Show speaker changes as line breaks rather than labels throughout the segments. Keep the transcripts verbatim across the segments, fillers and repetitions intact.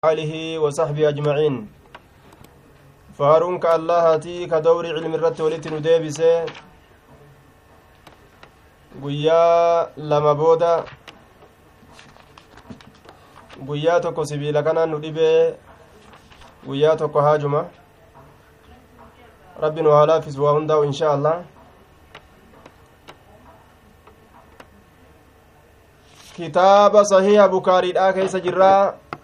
آله وصحبه أجمعين فارون كاللهاتي كدور علم الرت ولت نديبسه قيا لما بودا قيا توكو سبيلا كان نديبه قيا توكو هاجمة ربنا وعلا في سواهن إن شاء الله كتاب صحيح بكاري الآخر سجرا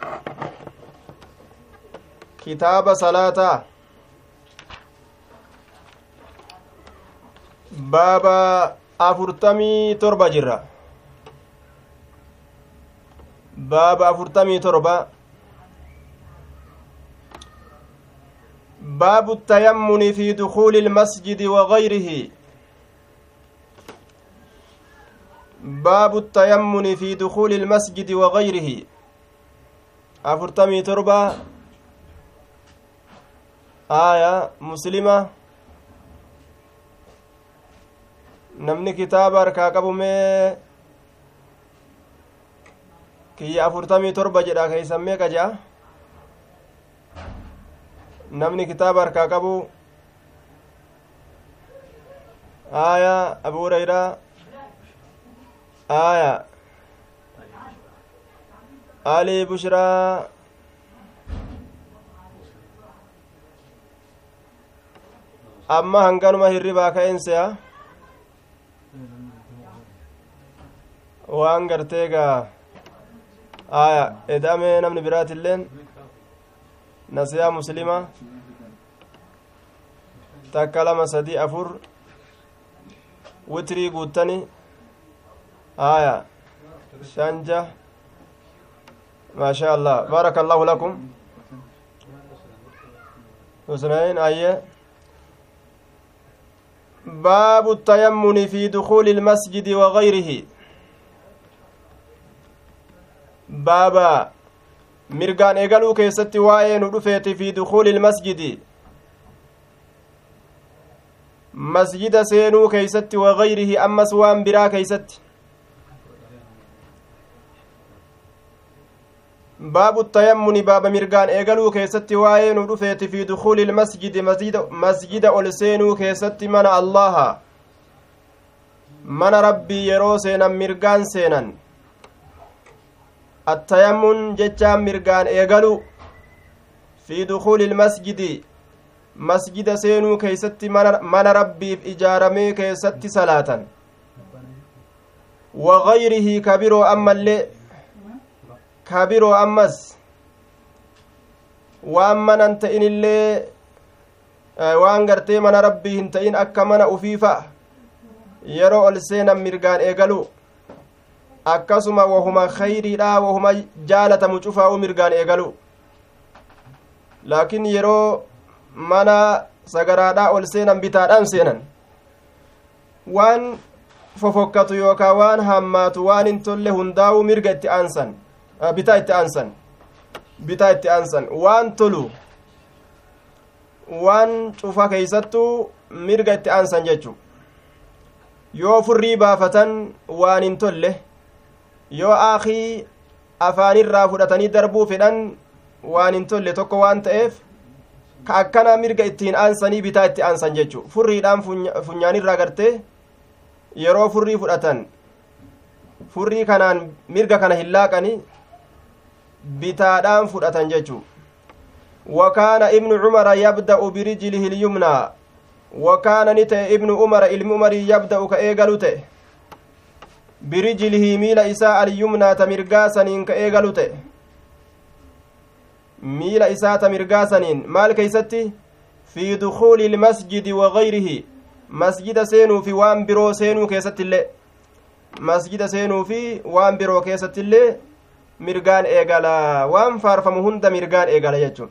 كتاب صلاة بابا أفرتمي تربة جرة بابا أفرتمي تربة باب التيمم في دخول المسجد وغيره باب التيمم في دخول المسجد وغيره أفرتمي تربة آية مسلمة نمني كتاب أركا قبومي كي أفرتمي تربة جدا كي سميك جا نمني كتاب أركا قبو آية أبو هريرة آية علي بشرى amma hanganuma hirribaa ka'eenseya waan garteegaa aya edame namni biraatilleen nasiyaa muslima takka lama sadii afur witrii guuttani aya shanja maasha allah baaraka allahu lakum husnayn ayye باب التيمم في دخول المسجد وغيره بابا مرغان ايغلو كيستي واي ندفيت في دخول المسجد مسجد سينو كيستي وغيره اما سوان برا كيستي باب التيمم باب مرغان ايغلو كيستي واي ندفيت في دخول المسجد مسجد مسجد اولسينو كيستي من الله من ربي يرو سينا مرغان سينن التيمم جتا مرغان ايغلو في دخول المسجد مسجد سينو كيستي من ربي اجارمي كيستي صلاة وغيره كبيرو اما اللي kabiroo ammas waan manan ta'in illee waan gartee mana rabbii hin ta'in akka mana ufiifa yeroo ol seenan mirgaan eegalu akkasuma wahuma khayriidha wahuma jaalatamu cufaa'u mirgaan eegalu laakiin yeroo mana sagaraadhaa ol seenan bitaadhaan seenan waan fofokkatu yookaa waan hammaatu waan hin tolle hundaa'u mirga itti aansan bitaa itti aansan bitaa itti aansan waan tolu waan cufa keeysattuu mirga itti aansan jechu yoo furrii baafatan waan hin tolle yoo aakii afaanirraa fudhatanii darbuu fedhan waan hin tolle tokko waan ta'eef ka akkana mirga ittiin aansanii bitaa itti aansan jechu furriidhaan funyaanirraa gartee yeroo furrii fudhatan furrii kanaan mirga kana hin laaqanii bitaadhaan fudhatan jechu wakaana ibnu cumara yabda'u birijlihi lyumnaa wakaana ni ta'e ibnu umara ilmi umarii yabda'u ka eegalu ta'e birijlihi miila isaa alyumnaa ta mirgaasaniin ka eegalu ta'e miila isaa ta mirgaasaniin maal keeysatti fi dukuuli ilmasjidi wagayrihi masjida seenuu fi waan biroo seenuu keessatti illee masjida seenuu fi waan biroo keessatti illee mirgaan eegala waan faarfamu hunda mirgaan eegala jechuun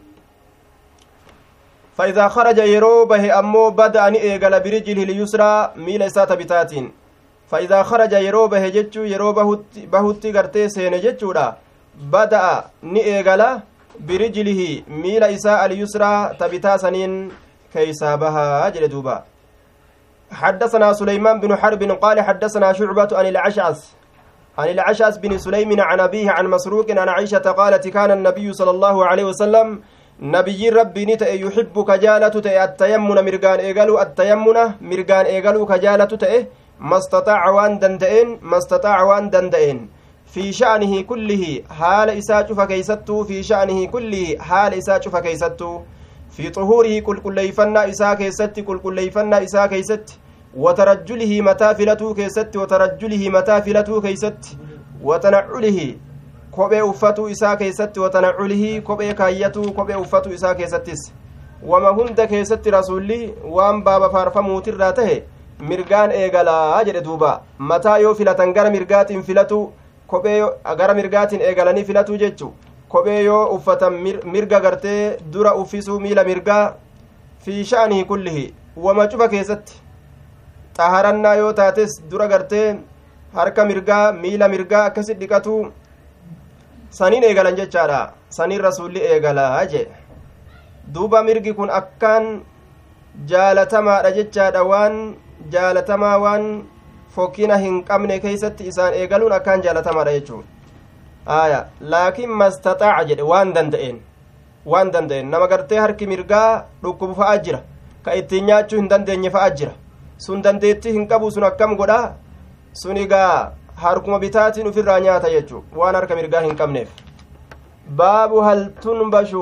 فإذا خرج يرو به أمو بدأ ني إيغالا برجله اليسرى ميل إساتا بتاتين فإذا خرج يرو به جتشو يرو بهوتي بهوتي غرتي سين جتشو دا بدأ ني إيغالا برجله ميل إساء اليسرى تبتا سنين كيسا بها أجل دوبا حدثنا سليمان بن حرب قال حدثنا شعبة عن العشعث عن العشاس بن سليم عن أبيه عن مسروق عن عائشة قالت كان النبي صلى الله عليه وسلم نبي ربي نتأ يحب كجالة تأ التيمن مرقان إيقالو التيمن مرقان إيقالو كجالة تأ ما استطاع وان دندئن ما استطاع وان دندئن في شأنه كله حال إساء فكيستو في شأنه كله حال إساء فكيستو في طهوره كل كل يفنى إساء كيست كل كل يفنى إساء كيست وترجله متى فلتو كيست وترجله متى فلتو كيست وتنعله كوبي أفتو إساء كيست وتنعله كوبي كايتو كوبي أفتو إساء كيستس وما هند كيست رسولي وان بابا فارفمو تراته mirgaan eegalaa jedhe duuba mataa yoo filatan gara mirgaatiin filatu kophee gara mirgaatiin eegalanii filatu jechu kophee yoo uffatan mirga gartee dura uffisuu miila mirgaa fi sha'anii kullihi wama cufa keessatti xaharannaa yoo taates dura gartee harka mirgaa miila mirgaa akkasi dhiqatu saniin eegalan jechaadha saniin rasuulli eegalaa jedhe duuba mirgi kun akkaan jaalatamaadha jechaadha waan jaalatamaa waan fokkina hin qabne keeysatti isaan eegaluun akkaan jaalatamaadha jechuun aya laakiin mastaxaaca jedhe waan danda'een waan danda'een nama gartee harki mirgaa dhukkubu fa'aa jira ka ittiin nyaachuu hin dandeenye fa'aa jira sun dandeettii hin qabu sun akkam godha sun egaa harkuma bitaatiin ufirraa nyaata jechuu waan harka mirgaa hin qabneef baabu hal tunbashu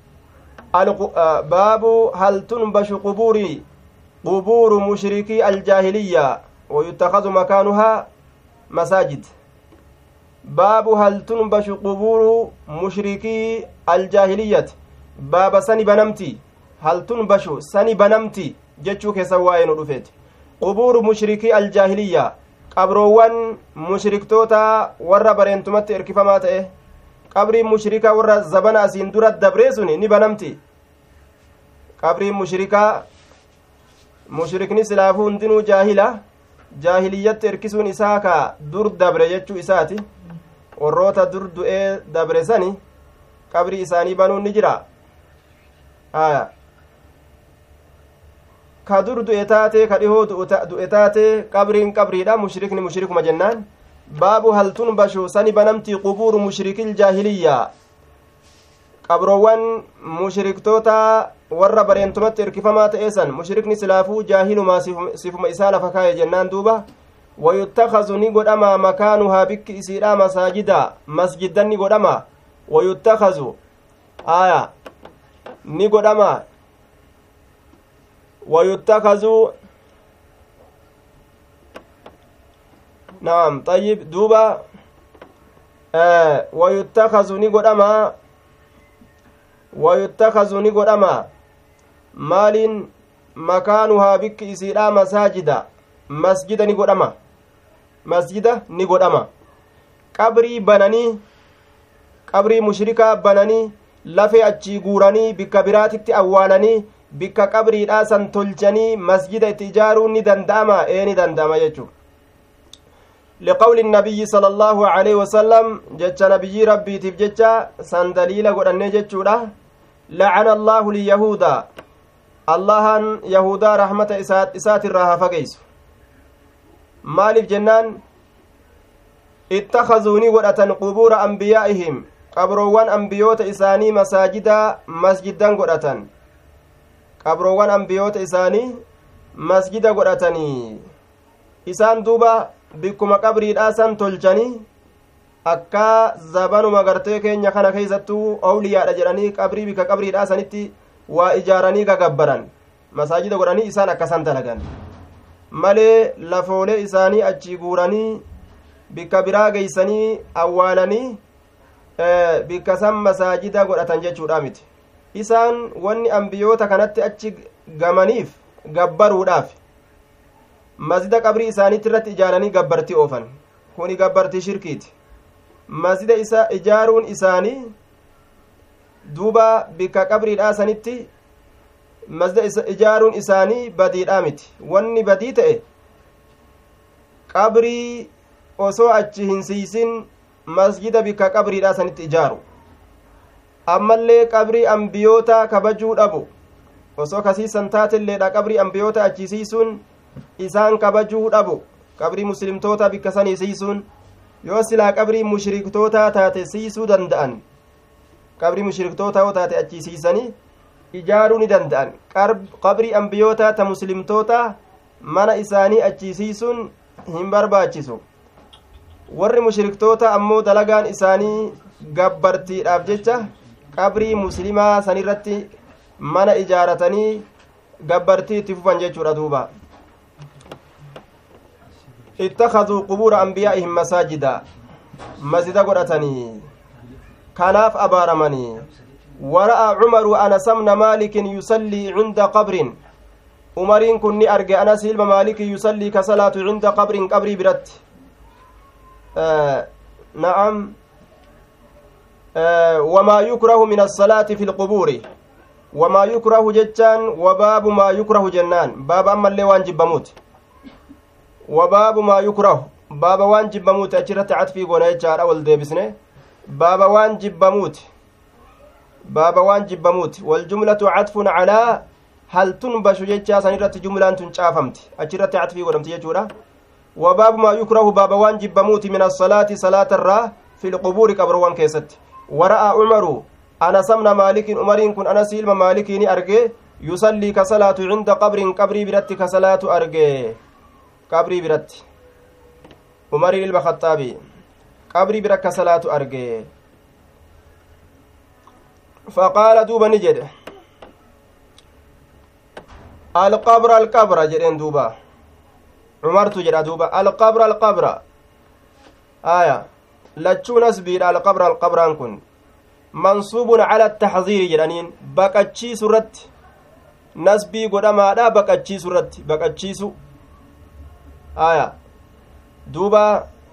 baabu hal tunbashu qubuurii قبور مشركي الجاهلية ويتخذ مكانها مساجد باب هل تنبش قبور مشركي الجاهلية باب سني بنمتي هل تنبش سني بنمتي جتشوك سواين رفيت قبور مشركي الجاهلية قبروان مشرك توتا ورى برينتمت اركفامات ايه قبري مشركة ورى زبنا سندرة دبريسوني ني بنمتي قبري مشركة mushrikni silaafuu hundinuu jaahila jaahiliyyatti erkisuun isaa ka dur dabre jechuu isaati warroota dur du'ee dabre sani qabrii isaanii banuun ni jira aya ka dur du'e taate ka dhihoo du'e taate qabriin qabriidha mushrikni mushrikuma jennaan baabu hal tunbashu sani banamtii qubuuru mushrikil jaahiliyyaa qabroowwan mushriktoota warra bareentumatti irkifamaa ta'eesan mushrikni silaafuu jaahilumaa sifuma isaa lafa kaa'e jennaan duuba wayuttakazu ni godhama makaanuhaa bikki isiidha masaajida masjiddan ni godhama wayuttakazu aya ni godhama wayuttakazu naam tayyib duuba wayuttakazu ni godhama wayuttakazu ni godhama maaliin makaanuhaa bikki isiidha masaajida masjida ni godhama masjida ni godhama qabrii bananii qabrii mushrikaa bananii lafee achii guuranii bikka biraatitti awwaalanii bikka qabriidhaa san tolchanii masjida itti ijaaruun ni danda'ama ee ni danda'ama jechuu لقول النبي صلى الله عليه وسلم جتش نبي ربي تفجتش سن دليل قرأني جتشورا لعن الله اليهود الله يهودا رحمة إسات إسات الراها فقيس مالف جنان اتخذوني ورأة قبور أنبيائهم قبروان أنبيوت إساني مساجدا مسجدا قرأة قبروان أنبيوت إساني مسجدا قرأتني إسان دوبا bikkuma qabriidhaa san tolchanii akka zabanuma gartee keenya kana keeysattuu awliyaadha jedhanii qabrii bikka qabriidhaa sanitti waa ijaaranii gagabbaran masaajida godhanii isaan akkasan dalagan malee lafoolee isaanii achii guuranii bikka biraa geeysanii awwaalanii bikka san masaajida godhatan jechuudha miti isaan wanni ambiyoota kanatti achi gamaniif gabbaruudhaaf masjida qabrii isaaniitti irratti ijaaranii gabbartii oofan kuni gabbartii shirkiiti masjida isa ijaaruun isaanii duuba bikka qabriidhaa sanitti masjida isa ijaaruun isaanii badiidhaa miti wanni badii ta'e qabrii osoo achi hin siisin masjida bikka qabriidhaa sanitti ijaaru ammallee qabrii ambiyoota kabajuu dhabu osoo kasiisan taatelleedha qabrii ambiyoota achisiisuun isaan kabajuu dhabu qabrii muslimtoota bikka sanii siisuun yoo silaa qabrii mushriktootaa taate siisuu danda'an qabrii mushriktootaa yoo taate achi siisanii ijaaruu ni danda'an qabrii ambiyootaa ta muslimtoota mana isaanii achi siisuun hin barbaachisu warri mushriktoota ammoo dalagaan isaanii gabbartiidhaaf jecha qabrii muslimaa sanirratti mana ijaaratanii gabbartii itti fufan jechuudha duuba ittakhaduu qubuura anbiyaa'ihim masaajida masjida godhatanii kanaaf abaaramanii wara'a cumaru anasa bna maalikin yusallii cinda qabrin umariin kun ni arge anas ilma maaliki yusallii ka salaatu cinda qabrin qabrii biratti na'am wamaa yukrahu min assalaati fi lqubuuri wamaa yukrahu jechaan wabaabu maa yukrahu jennaan baaba ammallee waan jibbamuuti wabaabu maa yukrahu baaba waan jibbamuuti achirratti catfii goona jechaadha wal deebisne baaba waan jibbamuuti baaba waan jibbamuuti waljumlatu catfun calaa hal tunbashu jechaa san irratti jumlaan tun caafamti achirratti catfii godhamti jechuudha wabaabu maa yukrahu baaba waan jibbamuuti min assalaati salaata irraa fi lqubuuri qabroowwan keessatti wara'a umaru anas bna maalikin umariin kun anas ilma maalikii ni arge yusallii ka salaatu cinda qabrin qabrii biratti ka salaatu arge qabrii biratti umariin ilma khaxaabi qabrii bira ka salaatu arge faqaala duuba ni jedhe alqabra alqabra jedheen duuba umartu jedha duuba alqabra alqabra aya lachuu nasbiidha alqabra alqabraan kun mansuubun cala ataxziiri jedhaniin baqachiisu irratti nasbii godhamaadha baqachiisu irratti baqachiisu aya duuba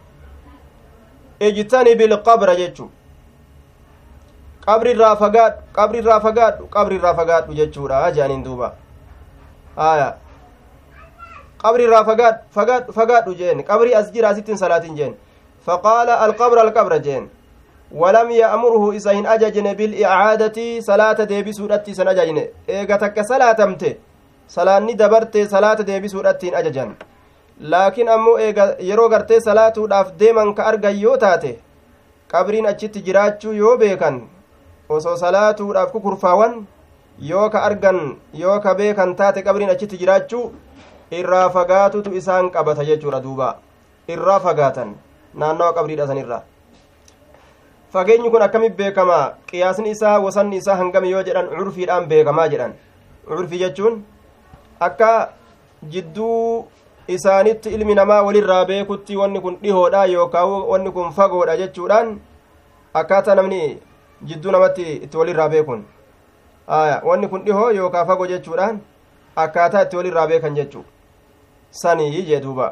ijtanibi ilqabra jechu qabri irraa fagaadhu qabri irraa fagaadhu qabri irraa fagaadhu jechuudha jedhaniin duuba aya qabri irraa fagaadhu fagaadhu fagaadhu jeen qabri as jira asittin salaatin jeen faqaala alqabra alqabra jeen walam ya'murhu isa hin ajajne bil'icaadati salaata deebisuudhatti isan ajajne eega takka salaatamte salaanni dabarte salaata deebisuudhatti hin ajajan laakiin ammoo eega yeroo gartee salaatuudhaaf deeman ka argan yoo taate qabriin achitti jiraachuu yoo beekan osoo salaatuudhaaf kukurfaawan yoo ka argan yoo ka beekan taate qabriin achitti jiraachuu irraa fagaatutu isaan qabata jechuudha duuba irraa fagaatan naannawa qabriidha sanirraa fageenyi kun akkamit beekama qiyaasni isaa wasanni isaa hangami yoo jedhan curfiidhaan beekamaa jedhan curfi jechuun akka jidduu isaanitti ilmi namaa walirraa beekutti wanni kun dhihoodha yookaan wanni kun fagoodha jechuudhaan akkaataa namni jidduu namatti itti walirraa beekun wanni kun dhihoo yookaan fagoo jechuudhaan akkaataa itti walirraa beekan jechuu sanii jee duuba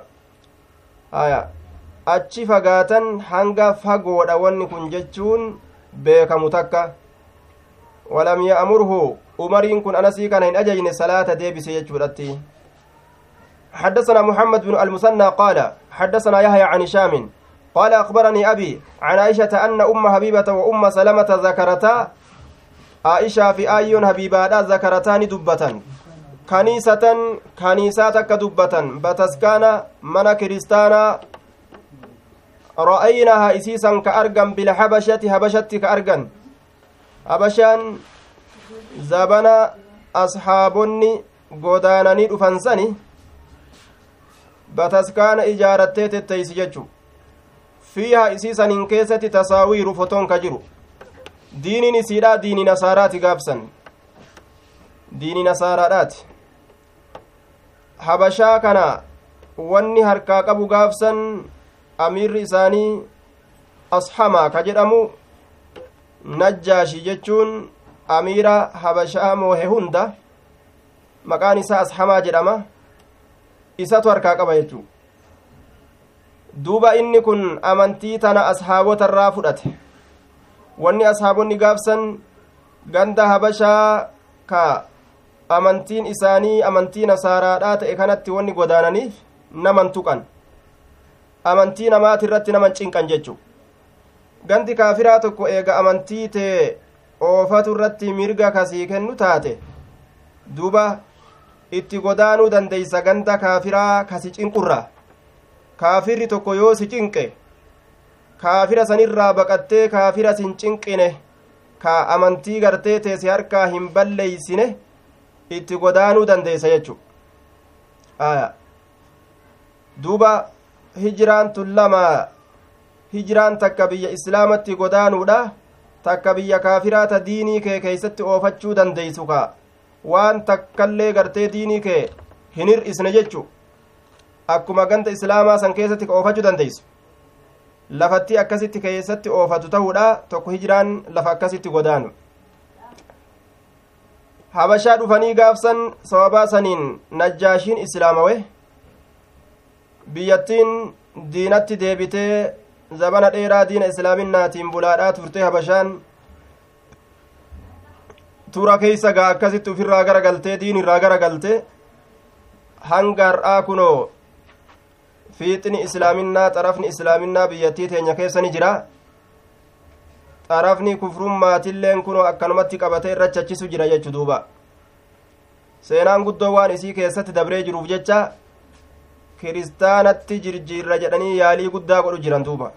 achi fagaatan hanga fagoodha wanni kun jechuun beekamu takka walam ya'murhu umariin kun anasii kana hin ajajne salaata deebise jechuudhatti حدثنا محمد بن المثنى قال حدثنا يحيى عن هشام قال أخبرني أبي عن عائشة أن أم حبيبة وأم سلمة ذكرتا عائشة في آيون حبيبات ذكرتان دبة كنيسة كنيساتك دبة بتسكانا من كريستانا رأيناها إسيسا كأرقم بالحبشة حبشة كأرقم حبشان زبنا أصحابني قدانني أفنسني bataskaana ijaarattee tetteeysi jechu fiihaa isiisanin keessatti tasaawiiru fotoon ka jiru diiniin isiidha diini nasaaraati gaabsan diini nasaaraadhaati habashaa kana wanni harkaa qabu gaabsan amiirri isaanii ashamaa ka jedhamu najjaashi jechuun amiira habashaa moohe hunda maqaan isaa ashamaa jedhama isatu harkaa qaba jechuu duuba inni kun amantii tana ashaabota irraa fudhate wanni ashaabonni gaafsan ganda habashaa ka amantiin isaanii amantii nasaaraadhaa ta'e kanatti wanni godaananiif naman tuqan amantii namaati irratti naman cinqan jechuu gandi kaafiraa tokko eega amantii ta'e oofatu irratti mirga kasii kennu taate duuba itti godaanuu dandeeysa ganda kaafiraa kasi cinqurra kaafirri tokko yoo si cinqe kaafira sanirraa baqattee kaafira sin cinqine ka amantii gartee teessi harkaa hin balleeysine itti godaanuu dandeessa jechu aya duuba hijiraan tun lama hijiraan takka biyya islaamatti godaanuudha takka biyya kaafiraata diinii kee keeysatti oofachuu dandeeysu ka waan takkallee gartee diinii kee hin hir'isne jechu akkuma ganda islaamaa san keessatti oofachuu dandeeysu lafatti akkasitti keessatti oofatu ta'uudha tokko hijiraan lafa akkasitti godaanu habashaa dhufanii gaafsan sababaa saniin najjaashiin islaamawe biyyattiin diinatti deebitee zabana dheeraa diina islaaminaatiin bulaadhaa turte habashaan tura keeysa gaa akkasitti ufirraa gara galtee diin irraa gara galte hanga har'aa kunoo fiixni islaaminaa xarafni islaaminaa biyyattii teenya keessa ni jira xarafni kufrummaatilleen kunoo akkanumatti qabatee irra chachisu jira jechu duuba seenaan guddoo waan isii keessatti dabree jiruuf jecha kiristaanatti jirjiirra jedhanii yaalii guddaa godhu jiran duuba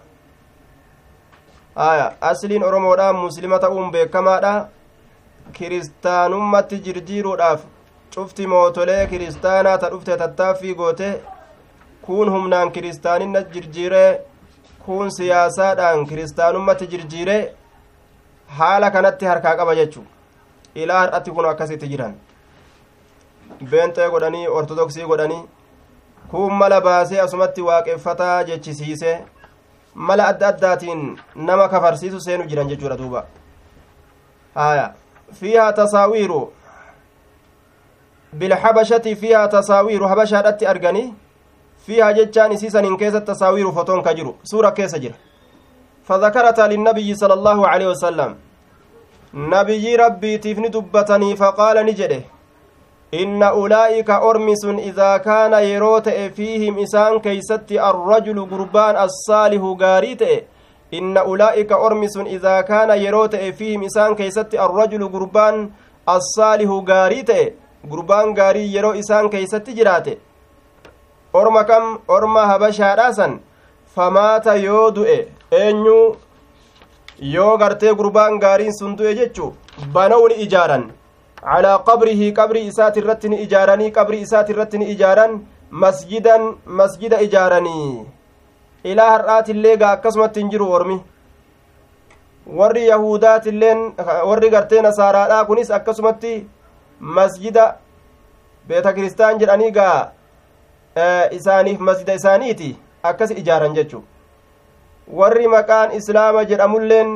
aya asliin oromoodhaan muslima ta'uun beekamaadha kiristaanummatti jirjiiruudhaaf cufti mootolee kiristaanaa ta dhufte tattaaffii goote kun humnaan kiristaaninna jirjiiree kun siyaasaadhaan kiristaanummatti jirjiiree haala kanatti harkaa qaba jechu ilaa har'atti kun akkasitti jiran beenxee godhanii ortodoksii godhanii kun mala baasee asumatti waaqeffataa jechisiise mala adda addaatiin nama kafarsiisu seenu jiran jechuudha duuba haya fiihaa tasaawiiru bilhabashati fiihaa tasaawiiru habashaadhatti arganii fiihaa jechaan isiisaniin keessatti tasaawiiru fotoon ka jiru suura keessa jira fadhakarata linnabiyyi sala allaahu aleyhi wasalam nabiyyi rabbiitiif ni dubbatanii faqaala ni jedhe inna ulaa'ika ormi sun idaa kaana yeroo ta'e fiihim isaan keeysatti arrajulu gurbaan assaalihu gaarii ta'e inna ulaa'ika ormi sun idaa kaana yeroo ta'e fiihim isaan keeysatti arrajulu gurbaan assaalihu gaarii ta'e gurbaan gaarii yeroo isaan keeysatti jiraate orma kam orma habashaadhaasan famaata yoo du'e eenyu yoo gartee gurbaan gaariin sun du'e jechu bana'u ni ijaaran calaa qabrihi qabrii isaati irratti ni ijaaranii qabrii isaati irratti ni ijaaran masjidan masjida ijaaranii ilaa har'aatillee gaa akkasumatti hin jiru ormi warri yahudaatilleen warri gartee nasaaraadhaa kunis akkasumatti masjida beeta kiristaan jedhanii gaa isaaniif masjida isaaniiti akkas ijaaran jechu warri maqaan islaama jedhamulleen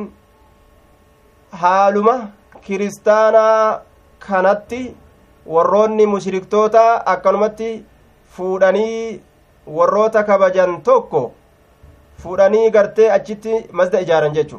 haaluma kiristaanaa kanatti warroonni mushriktoota akkanumatti fuudhanii warroota kabajan tokko fuudhanii gartee achitti masjida ijaaran jechu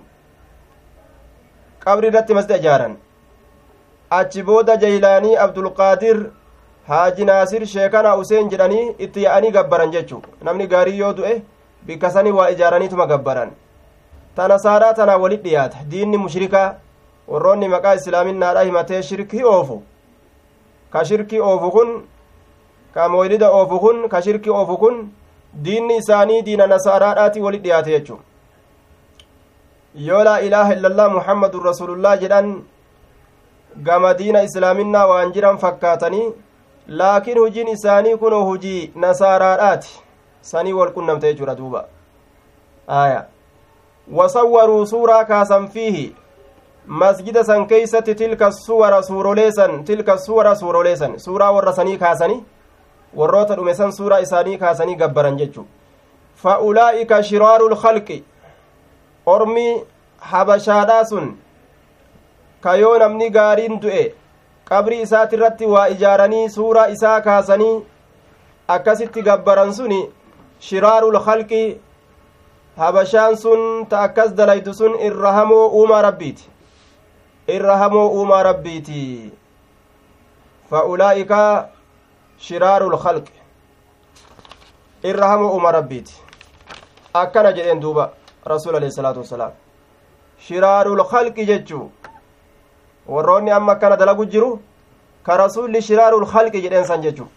qabri irratti masjida ijaaran achi booda jaylaanii abdulqaadir haaji naasir sheekana useen jedhanii itti yaa'anii gabbaran jechu namni gaarii yoo du'e bikka sanii waa ijaaraniituma gabbaran tana saaraa tanaa walit dhiyaata diinni mushrikaa warroonni maqaa islaaminaadha himatee shirkii oofu ka shirkii oofu kun ka moylida oofu kun ka shirkii oofu kun diinni isaanii diina nasaaraadhaati walit dhiyaate jechu yoo laa ilaaha illallah muhammadun rasulullah jedhan gama diina islaaminaa waan jiran fakkaatanii laakiin hujiin isaanii kunoo hujii nasaaraadhaati sanii wal qunnamte jechuudha duuba aya wasawwaruu suuraa kaasan fiihi masjida san keeysatti tilka suwara suuroleesan tilka suwara suuroleesan suuraa warra sanii kaasanii warroota dhume san suuraa isaanii kaasanii gabbaran jechu fa ulaa'ika shiraaru lkalqi ormi habashaadhaa sun ka yoo namni gaariin du'e qabrii isaati irratti waa ijaaranii suuraa isaa kaasanii akkasitti gabbaran suni shiraaru lkalqi habashaan sun ta akkas dalaytu sun irra hamoo uumaa rabbiiti irra hamoo uumaa rabbiiti fa ulaa'ika shiraaru lkalqi irra hamoo uumaa rabbiiti akkana jedheen duuba rasuul alayhi salaatu wassalaam shiraaru lkalqi jechuu warroonni amma akkana dalagu jiru ka rasuulli shiraaru lkalqi jedheen san jechuu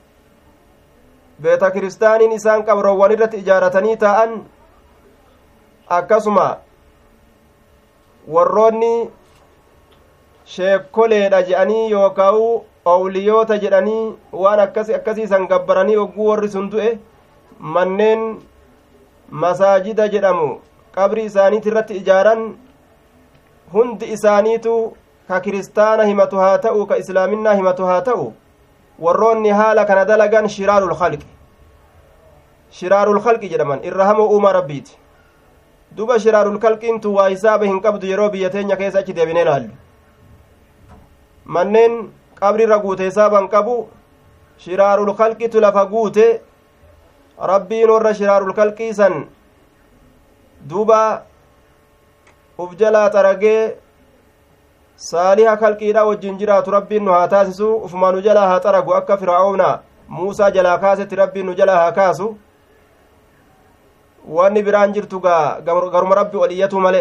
beeta kiristaaniin isaan qabroowwan irratti ijaaratanii taa'an akkasuma warroonni sheekoleedha jedhanii yookaan awliyoota jedhanii waan akkasi akkasiisan gabbaranii ogguu warri sun du'e manneen masaajida jedhamu qabri isaaniiti irratti ijaaran hundi isaaniitu ka kiristaana himatu haa ta'u ka islaaminaa himatu haa ta'u warroonni haala kana dalagan shiraarul khalqi shiraarul khalqi jedhaman irra hamoo uumaa rabbiiti duba shiraarul khalqiintu waa hisaaba hin qabdu yeroo biyya teenya keessa achi deebinee laallu manneen qabri irra guute hisaaban qabu shiraarul khalqitu lafa guute rabbiin warra shiraarul khalqii san duba uf jalaa xaragee saaliha khalqiidha wajjin jiraatu rabbiin nu haa taasisu ufumaa nu jalaa haa xaragu akka fir'aawna muusaa jalaa kaasetti rabbiin nu jalaa haa kaasu wanni biraan jirtu gaa garuma rabbi ol iyyatu male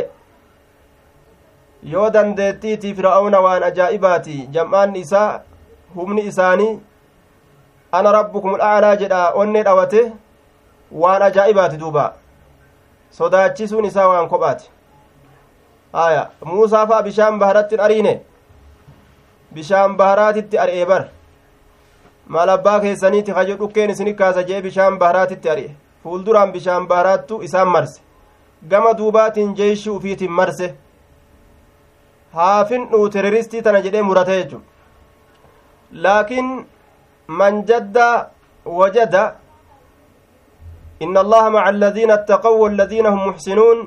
yoo dandeettiitii fir'aawna waan ajaa'ibaati jam'aanni isaa humni isaanii ana rabbukumul a'laa jedha onnee dhawate waan ajaa'ibaati duuba sodaachisuun isaa waan kophaati aya muusaa fa'a bishaan baharatti ariine bishaan baharaatitti ari'ee bar maal abbaa keessaniiti kajo dhukkeen isini kaasa jee bishaan baharaatitti ari'e fuulduraan bishaan baharaattu isaan marse gama duubaatiin jeeshi ufiitiin marse haafindhuu teroristii tana jedhee murate jechu laakiin man jadda wajada inna allaha maca alladhiina attaqaw walladhiina hum muxsinuun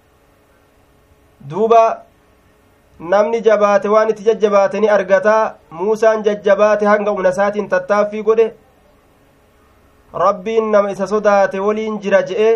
duuba namni jabaate waan itti jajjabaate ni argataa muusaan jajjabaate hanga humna isaatiin tattaaffii godhe rabbiin nama isa sodaate waliin jira je'e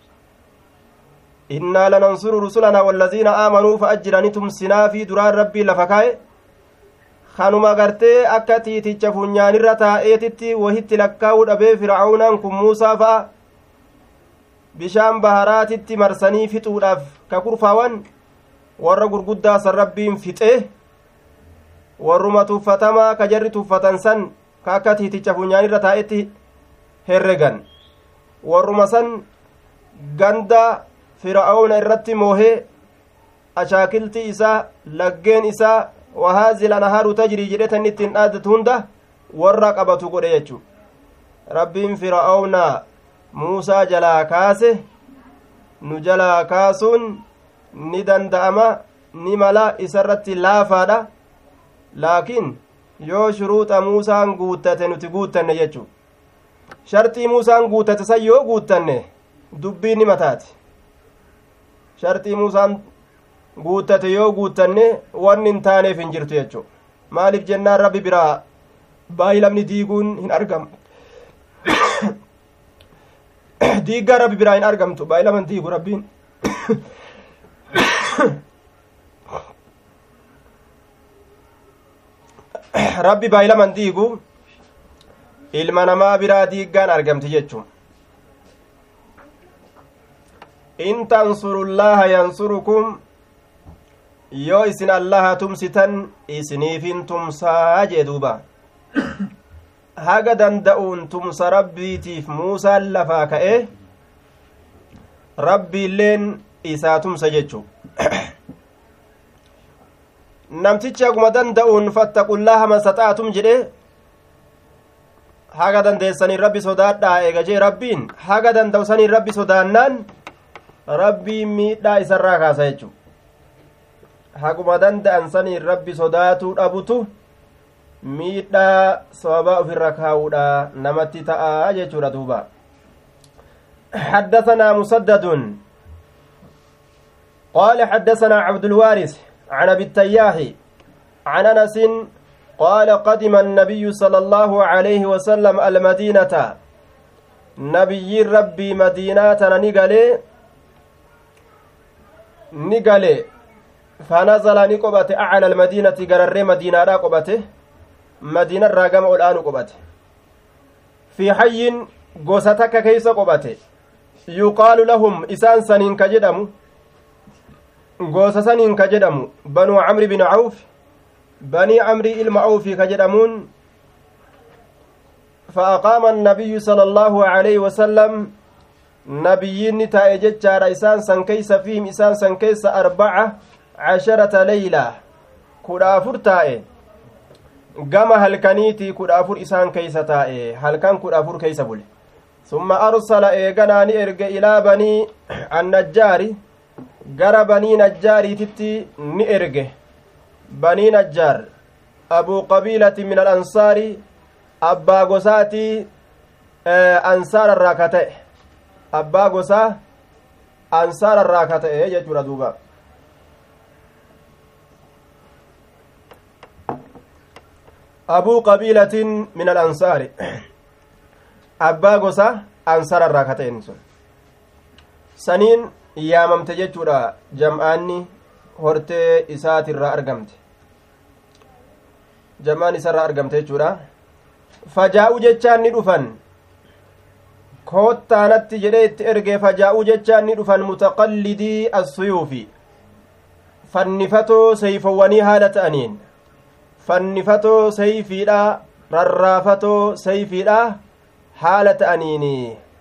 innaa lanansuru rusulanaa walladhiina aamanuu fa'ajjirani tumsinaa fi duraan rabbii lafa kaa'e kanuma gartee akka tiiticha funyaanirra taa'eetitti wahitti lakkaa'uu dhabee fir'aawnaan kun muusaa fa'a bishaan baharaatitti marsanii fixuudhaaf ka kurfaawan warra gurguddaa san rabbiin fixee warruma tuffatamaa ka jarri tuffatan san ka akka tiiticha funyaanirra taa'etti herregan warruma san ganda fir'aawna irratti moohee ashaakiltii isaa laggeen isaa wahaazil anhaaru tajrii jedhetan ittiin dhaaddatu hunda warra qabatu godhe jechu rabbiin fir'aawnaa muusaa jalaa kaase nu jalaa kaasuun ni danda'ama ni mala isarratti laafaadha laakiin yoo shuruuxa muusaan guuttate nuti guuttanne jechu sharxii muusaan guuttate san yoo guuttanne dubbiin ni mataati sharxii muusaan guuttate yoo guuttanne wanni hin taaneef hin jirtu jechu maaliif jennaan rabbi biraa baay'ilamni diiguun hin argamu diiggaa rabbi biraa hin argamtu baay'ilaman diigu rabbiin rabbi baay'ilaman diigu ilma namaa biraa diiggaan argamti jechuun in tansurullaaha yansurukum yoo isin allaha tumsitan isiniifin tumsaa jee duuba haga danda'uun tumsa rabbiitiif muusaan lafaa ka'e rabbiilleen isaa tumsa jechu namtichi haguma danda'uun fattaqullaaha masaxaatum jedhe haga dandeessaniin rabbi sodaadhaa eegajee rabbiin haga danda'u saniin rabbi sodaannaan rabbiin miidhaa isarraa kaasa jechu haguma danda'an saniin rabbi sodaatuu dhabutu miidhaa sababaa ofirra kaa'uudha namatti ta'a jechuudha duuba حدثنا مسدد قال حدثنا عبد الوارث عن ابي التياح عن انس قال قدم النبي صلى الله عليه وسلم المدينة نبي ربي مدينة نقلي نقلي فنزل نقبت أعلى المدينة قرر مدينة راقبته مدينة راقم الآن قبته في حي قوستك كيس قبته يقال لهم إسان سنين كجدم قوس سنين كجدم بنو عمرو بن عوف بني عمرو المعوف كجدمون فأقام النبي صلى الله عليه وسلم nabiyyiinni taa'e jechaadha isaan san keeysa fiihim isaan san keeysa arbaca casharata leyla kudha afur taa'e gama halkaniitii kudha afur isaan keeysa taa'e halkan kudha afur keeysa bule summa arsala eeganaa ni erge ilaa banii annajjaari gara banii najjaariititti ni erge banii najjaar abuu qabiilati min alansaari abbaa gosaatii ansaara irraa ka ta'e abbaa gosaa ansaara irraa ka ta'e jechuudha duuba abuu qabiilatin min alansaari abbaa gosaa ansaara irraa ka ta'en sun saniin yaamamte jechuudha jam'aanni hortee isaatirraa argamte jam'aan isarraa argamte jechuudha fajaa'u jechaan ni dhufan koottaanatti jedhee itti ergee fajaa'u jechaan ni dhufan mutaqallidii assuyuufi fannifatoo seeyfowwanii haala ta'aniin fannifatoo seeyfiidha rarraafatoo seeyfiidha haala ta'aniini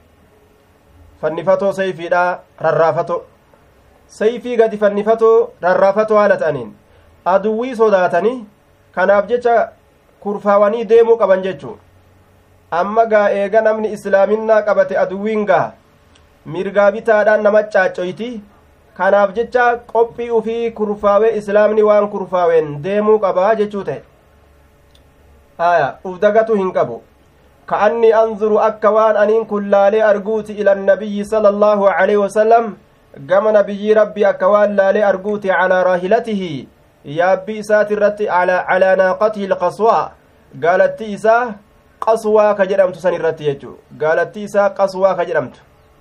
fannifatoo seeyfiidha rarraafatoo seeyfii gadi fannifatoo rarraafatoo haala ta'aniin aduwwii sodaatanii kanaaf jecha kurfaawanii deemuu qaban jechuu amma gaa eega namni islaaminaa qabate aduwwiin gaa mirgaa bitaadhaan nama caaccoyti kanaaf jecha qophii ufii kurfaawee islaamni waan kurfaaween deemuu qabaa jechuu ta'e aya uf dagatu hin qabu ka'anni anzuru akka waan aniin kun laalee arguuti ila annabiyyi sala allaahu aleyhi wasalam gama nabiyyii rabbi akka waan laalee arguuti calaa raahilatihi yaabbii isaati irratti calaa naaqatihi ilqaswaa gaalattii isaa qaswaa ka jedhamtu san irratti jechuu gaalattii isaa qaswaa ka jedhamtu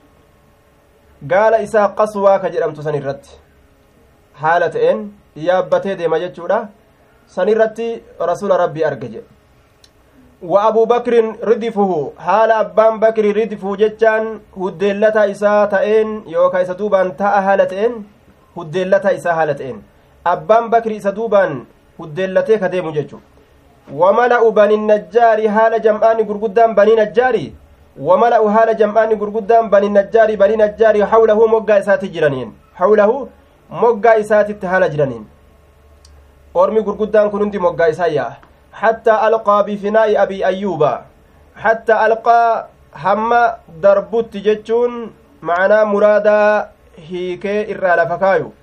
gaala isaa qaswaa ka jedhamtu san irratti haala ta'een yaabbatee deema jechuudha san irratti rasula rabbii arge jedhe wa abuu bakrin ridifuhu haala abbaan bakri ridifuhu jechaan huddeellataa isaa ta'een yookaa isa duubaan ta'a haala ta'een huddeellataa isaa haala ta'een abbaan bakri isa duubaan huddeellatee ka deemu jechuu wamala'u bani najjaari haala jam'aani gurguddaan banii najjaari wamala'u haala jam'aani gurguddaan bani najjaari banii najjaari hawlahu moggaa isaati jiraniin hawlahu moggaa isaatitti haala jiraniin ormi gurguddaan kun hundi moggaa isaa yaa'a hattaa alqaa bifinaa'i abii ayyuuba hattaa alqaa hamma darbutti jechuun ma'anaa muraadaa hiikee irraa lafa kaayu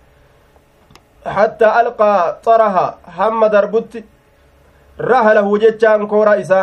hattaa alqaa xaraha hamma darbutti rahalahu jechaan kooraa isaa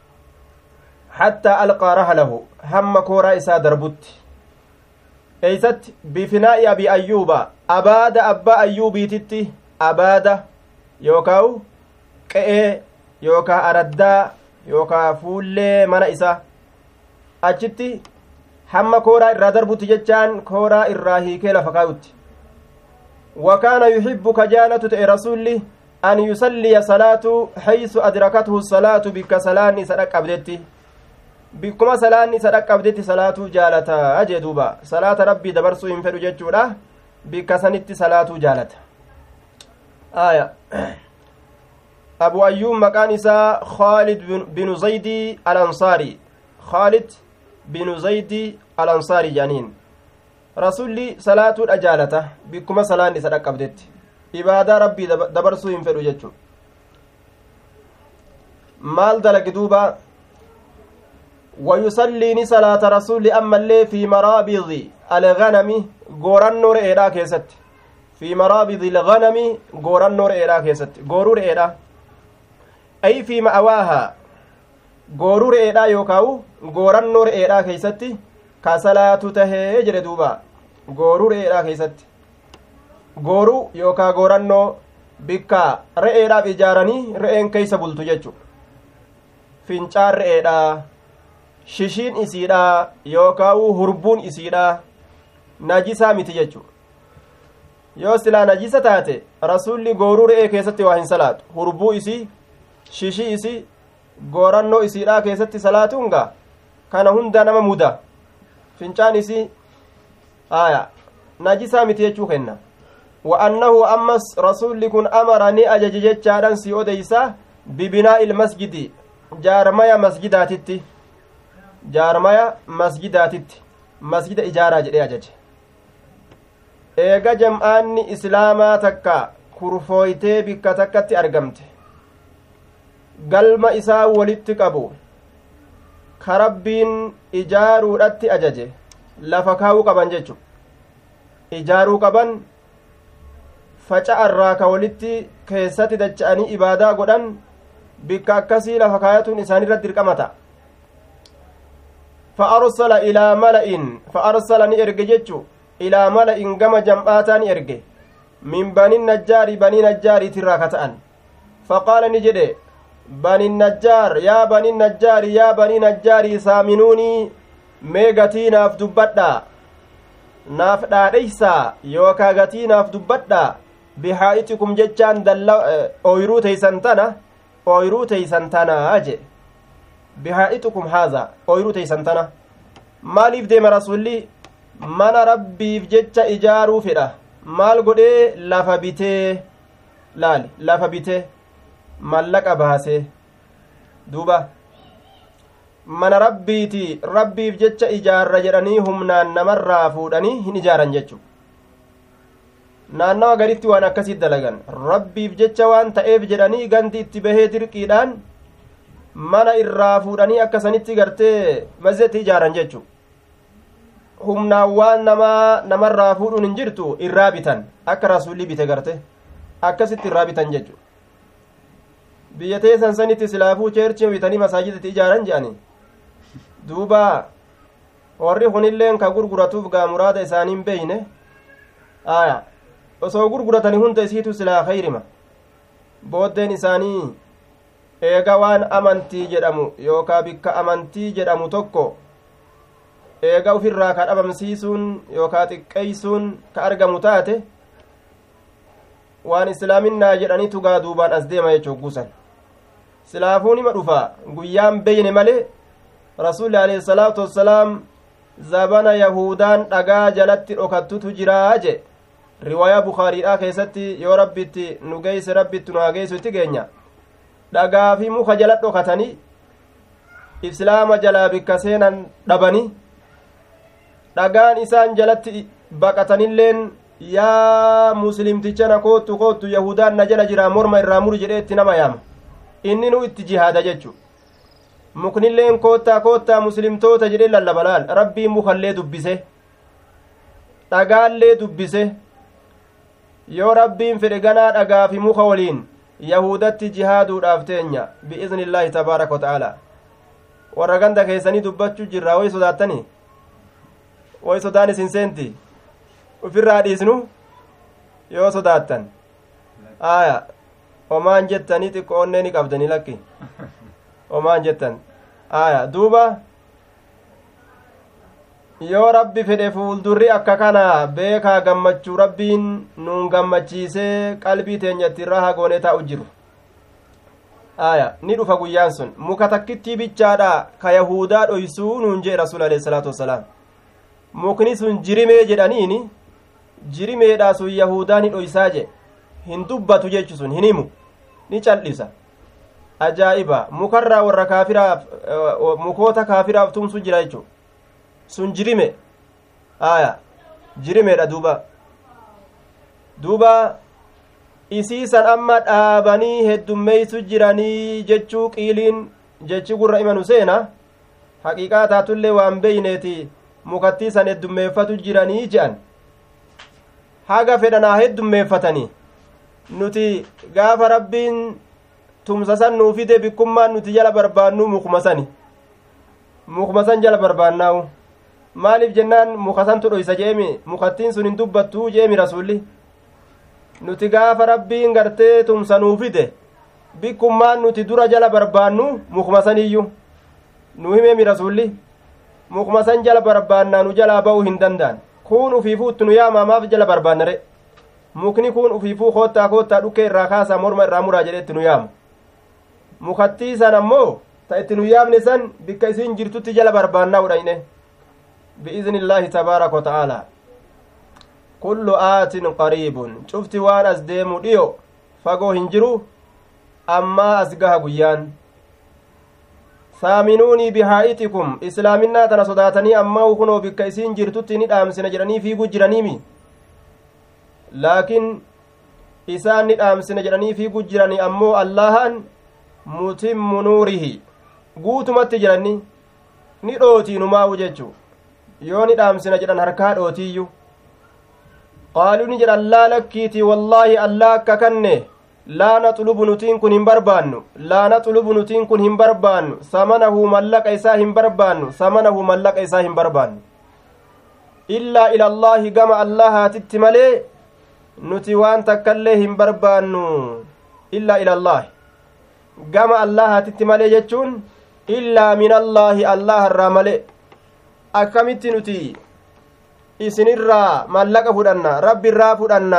hattaa alqaa rahalahu hamma kooraa isaa darbutti eeysatti bifinaa'i abii ayyuuba abaada abbaa ayyuubiititti abaada yookaawu qe'ee yookaa araddaa yookaa fuullee mana isaa achitti hamma kooraa irraa darbutti jechaan kooraa irraa hiikee lafa kaayutti wakaana yuhibbu kajaalatu ta'e rasulli an yusalliya salaatu haysu adrakathu salaatu bikka salaan isa dhaqqabdetti bikkuma salaan isa dhaqqabdetti salaatuu jaalataa jee duuba salaata rabbii dabarsuu hin fedhu jechuudha bikka sanitti salaatuu jaalata aya abu ayyuub maqaan isaa khaalid binu zaydi alansaari khaalid binu zaydi alansaari jaaniin rasulli salaatuudha jaalata bikkuma salaan isa dhaqqabdetti ibaadaa rabbii dabarsuu hin fedhu jechu maal dalagi duuba wayusalliini salaata rasuli ammallee fi maraabidi alganami goorannoo re'eedhaa keessatti fi maraabidi alganami goorannoo re'eedhaa keessatti gooruu re'eedhaa ay fi ma'awaahaa gooruu re'eedhaa yookaawu goorannoo re'eedhaa keessatti ka salaatu tahee jedhe duuba gooruu re'eedhaa keessatti gooruu yookaa goorannoo bikka re'eedhaaf ijaaranii re'een keeysa bultu jechu fincaan re'eedha shishiin isiidha yookaa'u hurbuun isiidha najisaa miti jechu yoo silaa najisa taate rasulli gooruu re'ee keessatti waa hin salaatu hurbuu isii shishii isii goorannoo isiidha keessatti salaatuunga kana hunda nama muda fincaan isii aya najisaa miti jechuu kenna وأنه أمس رسول كن أمرني أجج جتشارا سي أديسا ببناء المسجد جارمايا مسجداتي جارمايا مسجداتي masjida ijaaraa jedhee ajaje eega jam'aanni islaamaa takka kurfooytee bikka takkatti argamte galma isaa walitti qabu ka rabbiin ijaaruudhatti ajaje lafa kaa'uu qaban jechu ijaaruu qaban faca'arraa ka walitti keessatti dacha'anii ibaadaa godhan bikka akkasii lafa kaayatuun isaanirratti dirqamata fa'arsala ilaa mala'in fa'arsala ni erge jechu ilaa mala'in gama jam'aataa ni erge min banin najjaari banii najjaariitirraa ka ta'an faqaala ni jedhe bani najjaar yaa bani najjaari yaa bani najjaarii saaminuunii mee gatii naaf dubbadhaa naaf dhaadheysaa yookaa gatii naaf dubbadhaa bihaa'ixikum jechaan dalla ooyruu teeysan tana ooyruu teeysan tanaa je bihaa'ixikum haaza ooyruu teeysan tana maaliif deema rasulli mana rabbiif jecha ijaaruu fedha maal godhee lafa bitee laali lafa bitee mallaqa baasee duuba mana rabbiiti rabbiif jecha ijaarra jedhanii humnaan namarraa fuudhanii hin ijaaran jechu naannawa garitti waan akkasii dalagan rabbiif jecha waan ta'eef jedhanii gandi itti bahee dirqiidhaan mana irraa fuudhanii akkasanitti gartee masjidatti ijaaran jechu humnaan waan namaa namarraa fuudhuun hin jirtu irraa bitan akka rasuulli bite garte akkasitti irraa bitan jechu biyya teessan sanitti silaafuu cheerchii bitanii masaajidatti ijaaran jedhanii duuba warri kunilleen ka gurguratuuf gaa muraada isaaniin beeyne aya osoo gurguratanii hunda isiitu silaa kayrima booddeen isaanii eega waan amantii jedhamu yookaa bikka amantii jedhamu tokko eega ufirraa ka dhabamsiisuun yookaa xiqqeeysuun ka argamu taate waan islaaminaa jedhanitu gaa duubaan as deema jechuu guusan silaafuu nima dhufa guyyaan beeyne malee rasuulli alayhi salaatu wassalaam zabana yahudaan dhagaa jalatti dhokattutu jiraa je riwaayaa bukaariidhaa keessatti yoo rabbitti nu geeyse rabbitti nu hageessu itti geenya dhagaa fi muka jala dhokatanii islaama jalaa bikka seenan dhabanii dhagaan isaan jalatti baqatanilleen yaa muslimtichana koottu koottu yahudaan na jala jiraa morma irraa muri jedhee itti nama yaama inni nu itti jihaada jechu muknilleen koottaa koottaa muslimtoota jedhee lallabalaal rabbiin mukallee dubbise dhagaallee dubbise yoo rabbiin fedhe ganaa dhagaa fi muka waliin yahudatti jihaaduudhaaf teenya bi'iznillaahi tabaaraka wata'aalaa warra ganda keessanii dubbachuu jirraa way sodaattanii way sodaan isin seenti ufirraa dhiisnu yoo sodaattan aya omaan jettanii xiqqoonnee ni qabdanii lakki omaan jettan aya duuba yoo rabbi fedhe fuuldurri akka kana beekaa gammachuu rabbiin nuun gammachiisee qalbii teenyatti irraa hagoonee taa'u jiru aya ni dhufa guyyaan sun muka takkittii bichaadha ka yahudaa dhoysuu nuun jee rasuul alayhi salaatu wassalaam mukni sun jirimee jedhaniini jirimeedhaa sun yahudaa ni dhoysaa je hin dubbatu jechu sun hin himu ni cal'isa ajaa'iba mukarraa warra kaafiraaf mukoota kaafiraaf tumsu jira jechu sun jirime aya jirimeedha duuba duuba isiisan amma dhaabanii heddummeeysu jiranii jechuu qiiliin jechi gurra imanu seena haqiiqaa taatullee waan beeyneeti mukattiisan heddummeeffatu jiranii je'an haga fedhanaa heddummeeffatanii nuti gaafa rabbiin tumsasan nuu fide bikkummaan nuti jala barbaannuu mukmasani mukmasan jala barbaannaawu maaliif jennaan mukasantu dhoysa jeemi mukattiin sun hin dubbattuu jeemi rasulli nuti gaafa rabbiin gartee tumsa nuu fide bikkummaan nuti dura jala barbaannu mukmasaniyyuu nu himeemi rasulli mukmasan jala barbaannaa nu jalaa ba'uu hin danda'an kun ufiifuutti nu yaamaamaaf jala barbaannare mukni kun ufiifuu koottaa koottaa dhukkee irraa kaasaa morma irraa muraa jedheetti nu yaamu mukattii san ammoo ta itti nu yaamne san bikka isiin jirtutti jala barbaannaa udhayne bi'iznillaahi tabaaraka wata'aalaa kullu aatin qariibun cufti waan as deemu dhiyo fagoo hin jiru ammaa as gaha guyyaan saaminuunii bihaa'ixikum islaaminaa tana sodaatanii ammaa kunoo bikka isiin jirtutti ni dhaamsina jedhanii fiiguu jiraniimi laakiin isaan ni dhaamsina jedhanii fiiguu jiranii ammoo allahan mutimmu nuurihi guutumatti jirani ni dhootiinumaawu jechuu yoo ni dhaamsina jedhan harkaa dhootiiyyu qaaluu ni jedhan laa lakkiitii wallaahi allaa akka kanne laa naxlubu nutiin kun hin barbaannu laa naxlubu nutiin kun hin barbaannu samanahu mallaqa isaa hin barbaannu samanahu mallaqa isaa hin barbaannu illaa ilallaahi gama allahaatitti malee nuti waan takkaillee hin barbaannu illaa ilallaahi gama allahaatitti malee jechuun illaa minallaahi allaharraa malee akkamitti nuti isinirraa mallaqa fudhanna rabbiirraa fudhanna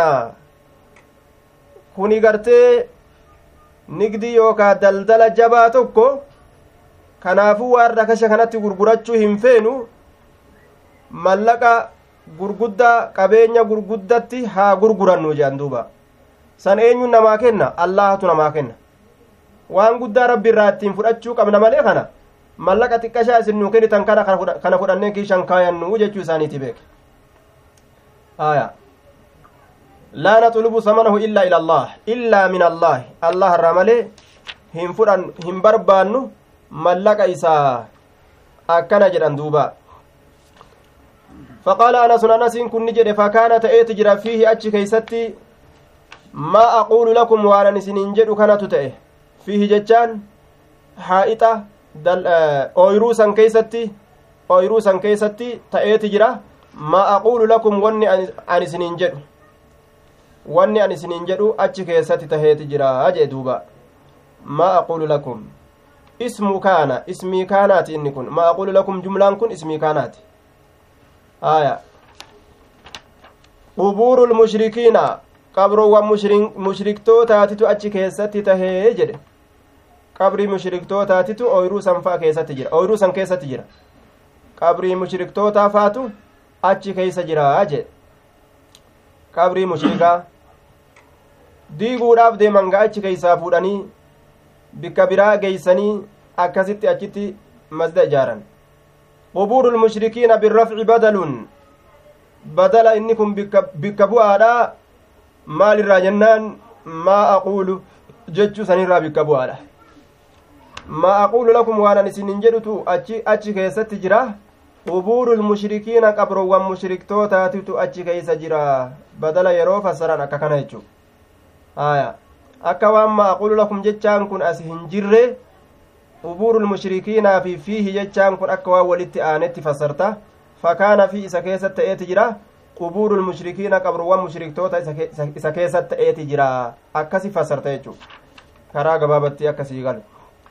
kuni gartee nigdii yookaa daldala jabaa tokko kanaafuu waan rakasha kanatti gurgurachuu hin feenu mallaqa gurguddaa qabeenya gurguddatti haa gurgurannu jedhan duuba san eenyuun namaa kenna allahatu namaa kenna waan guddaa rabbi irraa ittiin fudhachuu qabna malee kana mallaqa xiqqashaa isin nuu kennitan kana kana fudhannee kiishan kaayannu jechuu isaaniiti beeke aya laa naxlubu samanahu illaa ila allah illaa min allah allah irraa malee hin fudhan hin barbaannu mallaqa isaa akkana jedhan duuba فقال أنس أنس كن جد فكان تأتي جرا فيه أتش كيستي ما أقول لكم وأنا نسنين جد كانت تأه فيه جتان حائطة دل أويروسا كيستي أويروسا كيستي تأتي جرا ما أقول لكم وني أن سنين جد وني أن سنين جد أتش كيستي تأتي جرا أجدوبا ما أقول لكم اسم كان اسمي كانت إني كن ما أقول لكم جملان كن اسمي كانت آية قبور المشركين قبروا مشركتو تاتتو أتش كيستي تهي جد قبري مشركتو تاتتو أويروسا فا كيستي جرا أويروسا كيستي جرا قبري مشركتو تافاتو أتش كيس جرا أجد قبري مشركا diiguudhaaf deeman gaa achi keeysaa fuudhanii bikka biraa geeysanii akkasitti achitti masda ijaaran قبور المشركين بالرفع بدل بدل إنكم بكبوها مال الراجنان ما أقول جتشو سنرى بكبوها ما أقول لكم وأنا نسنين جدتو أتشي أتشي كيسة تجرى قبور المشركين قبروا ومشركتو تاتتو أتشي كيسة جرى بدل يرو فسران أكا كان يجو آية أكا وما أقول لكم جتشان كن أسهن جرى قبور المشركين في فيه جتان كن أكوا ولت آنت فسرته فكان في إسكيسة إتجرا قبور المشركين قبر مشركتوتا إسكيسة إتجرا أكسي فسرته كرا قبابتي أكسي قال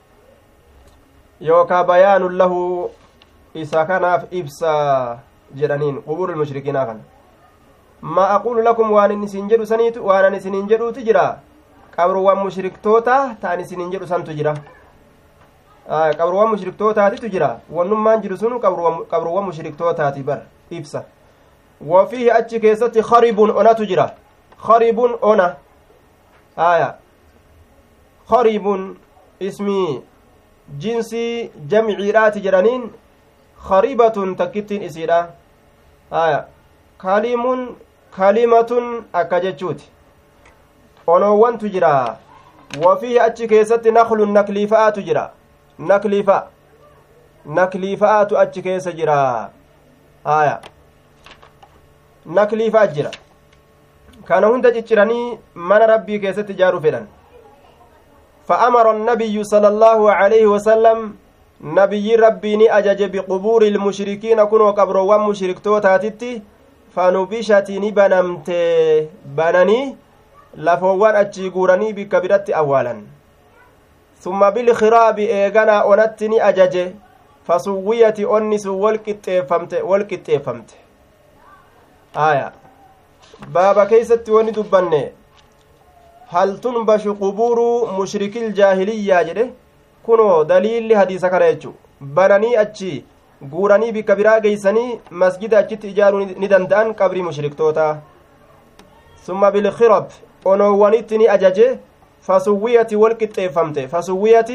يوكا بيان له إسكنا في إبسا جرانين قبور المشركين كان ما أقول لكم وأنا نسنجر سنيت وأنا نسنجر تجرا قبر مشركتوتا تاني سنجر سنتجرا qabruwwan mushriktootaatii jira wannummaan jiru sun qabruwwan mushriktootaatii bar ibsa wafiihi achi keessatti kharibun onatu jira kharibun ona aya kharibun ismi jinsii jamciidhaati jedhaniin kharibatun takkittiin isiidha aya kalimun kalimatun akka jechuuti onoowwantu jira wafiihi achi keessatti naklun nakliifa'aatu jira nakliifa nakliifa'aatu achi keessa jira aya nakliifa jira kana hunda cicciranii mana rabbii keessatti ijaaruu fedhan فأمر النبي صلى الله عليه وسلم نبي ربي أجج بقبور المشركين كنوا قبروا مشركتو تاتتي فنبشتني بنمت بنني لفوان أجي قورني بكبرت أولا ثم بالخراب إيغانا أنتني أجج فسويت أنس والكتفمت والكتفمت آية بابا كيست وندبني هل تنبش قبور مشرك الجاهلية جده كنو دليل حديث كريچو بناني أجي غوراني بكبيرا جيساني مسجد أجي تجارو ندندان قبر مشرك توتا ثم بالخراب أنوانيتني أجج فسويتي والكتفمت فسويتي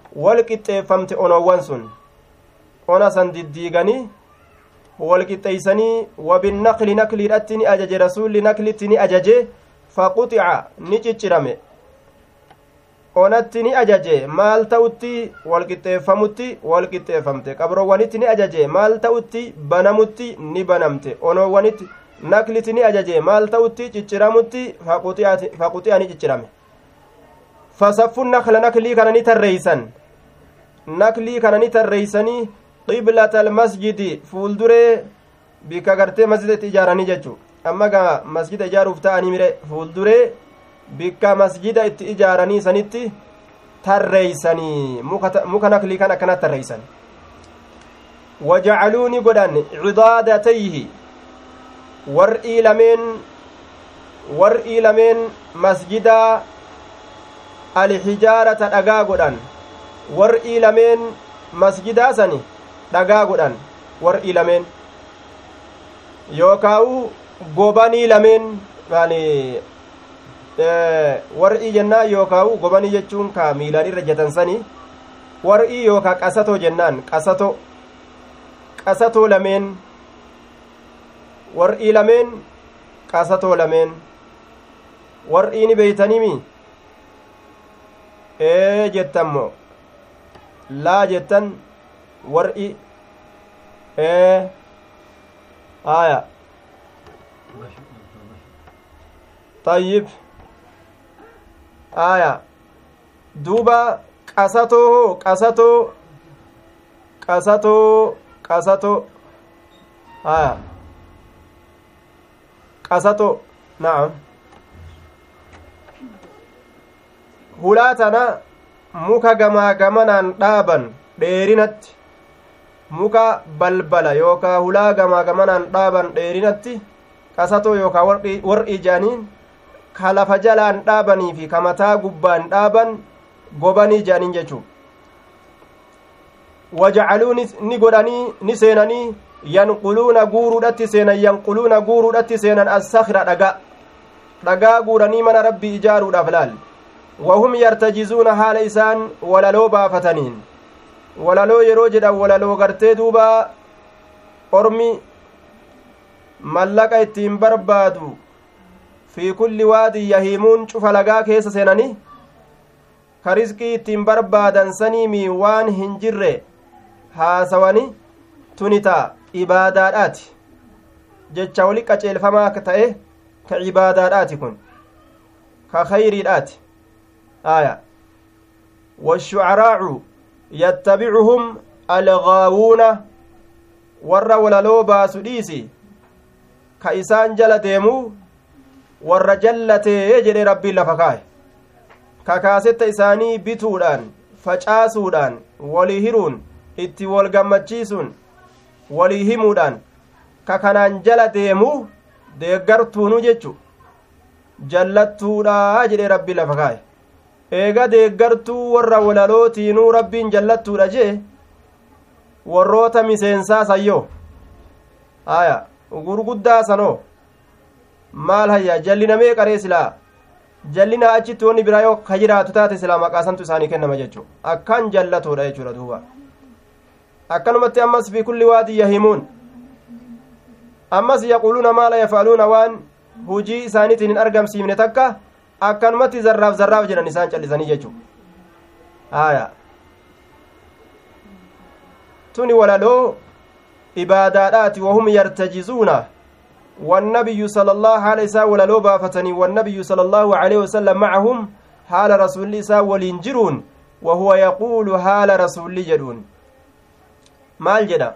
wal qixxeeffamte onoowwan sun ona san diddiiganii wal qixxeeysanii wabinnaqli nakliidhatti ni ajaje rasuulli naklitti ni ajaje faquxica ni ciccirame onatti ni ajaje maal ta'utti wal qixxeeffamutti wal qixxeeffamte qabroowwanitti ni ajaje maal ta'utti banamutti ni banamte onoowwanitti naklitti ni ajaje maal ta'utti cicciramutti faquxica ni ciccirame fasaffu nakla naklii kana ni tarreeysan naklii kana ni tarreeysanii qiblata almasjidi fuulduree bikka gartee masjida itti ijaaranii jechu amma gaa masjida ijaaruuf ta'anii mire fuulduree bikka masjida itti ijaaranii sanitti tarreeysanii muka naklii kan akkana tarreeysan waja'aluuni godhan cidaadatayhi war'ii lameen war'ii lameen masjida alhijaarata dhagaa godhan war'ii lameen masjidaa sani dhagaa godhan war'ii lameen yookaa'u gobanii lameen yani war'ii jennaa yookaa'u gobanii jechuun ka miilaan irra jatansanii war'ii yookaa qasatoo jennaan qasato qasatoo lameen war'ii lameen qasatoo lameen war'iini beeytanimi ee jettanmo laa jettan war'i ee aya tayyib aya duuba qasatoo qasatoo qasatoo qasatoo aya qasatoo na'am hulaa tana muka gamaa gamanaan dhaaban dheerinatti muka balbala yookaa hulaa gamaa gamanaan dhaaban dheerinatti qasatoo yookaa warqii jaaniin ka lafa jalaan dhaabanii fi ka mataa gubbaan dhaaban gobanii jaaniin jechuu wajacaluu ni godhanii ni seenanii yanquluuna guuruudhatti seenan yanquluuna guuruudhatti seenan assakira dhagaa dhagaa guuranii mana rabbii ijaaruudhaaf laal wahum yartajizuuna haala isaan walaloo baafataniin walaloo yeroo jedhan walaloo gartee duuba ormi mallaqa ittiin barbaadu fi kulli waadin yahiimuun cufa lagaa keessa seenanii ka rizqii ittiin barbaadan saniimi waan hin jirre haasawani tunita ibaadaadhaati jecha wali qaceelfamaa ta'e ka ibaadaadhaati kun ka khayriidhaati aya washucaraacu yattabicuhum algaawuuna warra walaloo baasu dhiisi ka isaan jala deemuu warra jallatee jedhe rabbiin lafa kaaye kakaasetta isaanii bituudhaan facaasuudhaan walii hiruun itti wal gammachiisuun walii himuudhaan ka kanaan jala deemuu deeggartuunu jechu jallattuudha jedhe rabbiin lafa kaaye eega deeggartuu warra walalootiinuu rabbiin jallattuudha jee warroota miseensaa sayyoo aya gurguddaa sanoo maal hayya jallinamee qaree silaa jallina achitti wonni biraa yoo ka jiraatu taate silaa maqaasantu isaanii kennama jechuu akkan jallatuudha jechuudha duuba akkanumatti ammas fi kulli waadin yahimuun ammas yaquuluuna maala yafaaluuna waan hujii isaaniitiin hin argamsiifne takka akkanumatti zarraaf zarraaf jedhan isaan callisanii jechuu aya tuni walaloo ibaadaadhaati wahum yartajizuuna والنبي صلى الله عليه وسلم ولو بافتني والنبي صلى الله عليه وسلم معهم حال رسول الله ولينجرون وهو يقول حال رسول جدون ما الجدا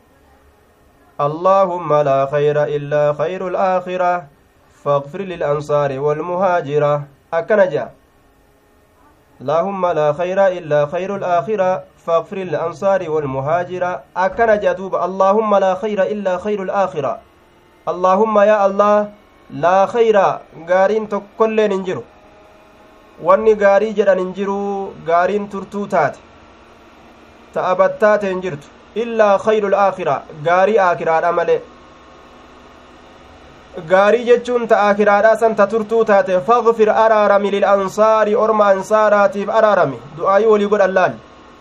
اللهم لا خير إلا خير الآخرة فاغفر للأنصار والمهاجرة أكنجا اللهم لا خير إلا خير الآخرة فاغفر للأنصار والمهاجرة أكنجا دوب اللهم لا خير إلا خير الآخرة اللهم يا الله لا خير غارين تكلن انجرو واني غاري جدان انجرو غارين ترتو تات تأبتات انجرت إلا خير الآخرة غاري آخرة عمله غاري جتشون تآخرة سن تترتو تات فاغفر أرارمي للأنصار أرم أنصاراتي أرارمي دعاي ولي قد اللال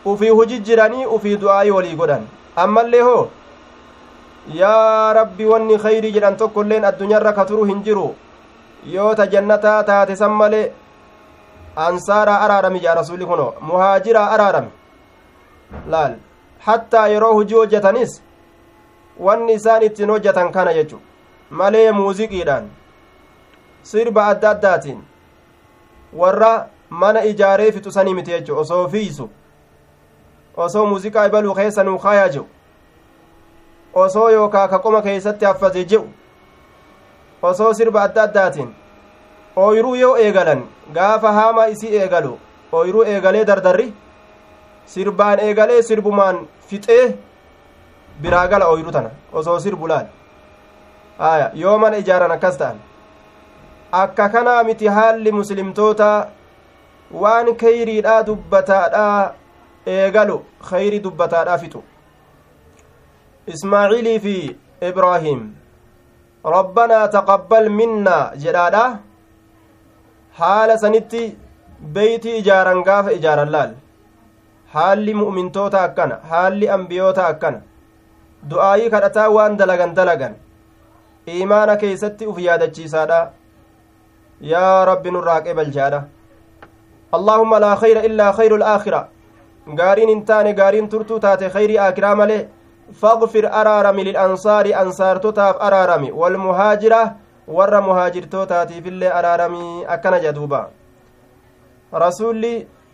ufii hujijjiranii ufii du'aayii walii godhan ammallee hoo yaa rabbi wanni khayrii jedhan tokkoilleen addunyaarra ka turu hin jiru yoo ta jannataa taate san malee ansaaraa araarami jaa rasuli kuno muhaajiraa araarami laal hattaa yeroo hujii hojjetanis wanni isaan ittiin hojjetan kana jechu malee muuziqiidhaan sirba adda addaatiin warra mana ijaaree fixu sanii miti jechu osoo fiisu osoo muuziqaa ibaluu keessa nuu kaayaa jiru osoo yookaa ka qoma keessatti haffate jedhu osoo sirba adda addaatiin ooyiruu yoo eegalan gaafa haama isii eegalu ooyiruu eegalee dardarri sirbaan eegalee sirbumaan fixee biraa gala ooyiruu tana osoo sirbu laal aya yoo mana ijaaran akkas ta'an akka kanaa miti haalli muslimtoota waan khayriidhaa dubbataadhaa eegalu khayrii dubbataadhaa fixu ismaaciilii fi ibraahiim rabbanaa taqabbal minnaa jedhaadha haala sanitti beeytii ijaaran gaafa ijaaran laal haalli mu'mintoota akkana haalli ambiyoota akkana du'aayii kadhataa waan dalagan dalagan iimaana keessatti uf yaadachiisaadha yaa rabbi nurraa qeebalchaadha allaahumma laa khayra illaa khayru alaakhira gaariin hin taane gaariin turtuu taate khayrii aakiraa malee faqfir araarami lilansaari ansaartotaaf araarami walmuhaajira warra muhaajirtootaatiifillee araarami akkana jedhuuba rasuulli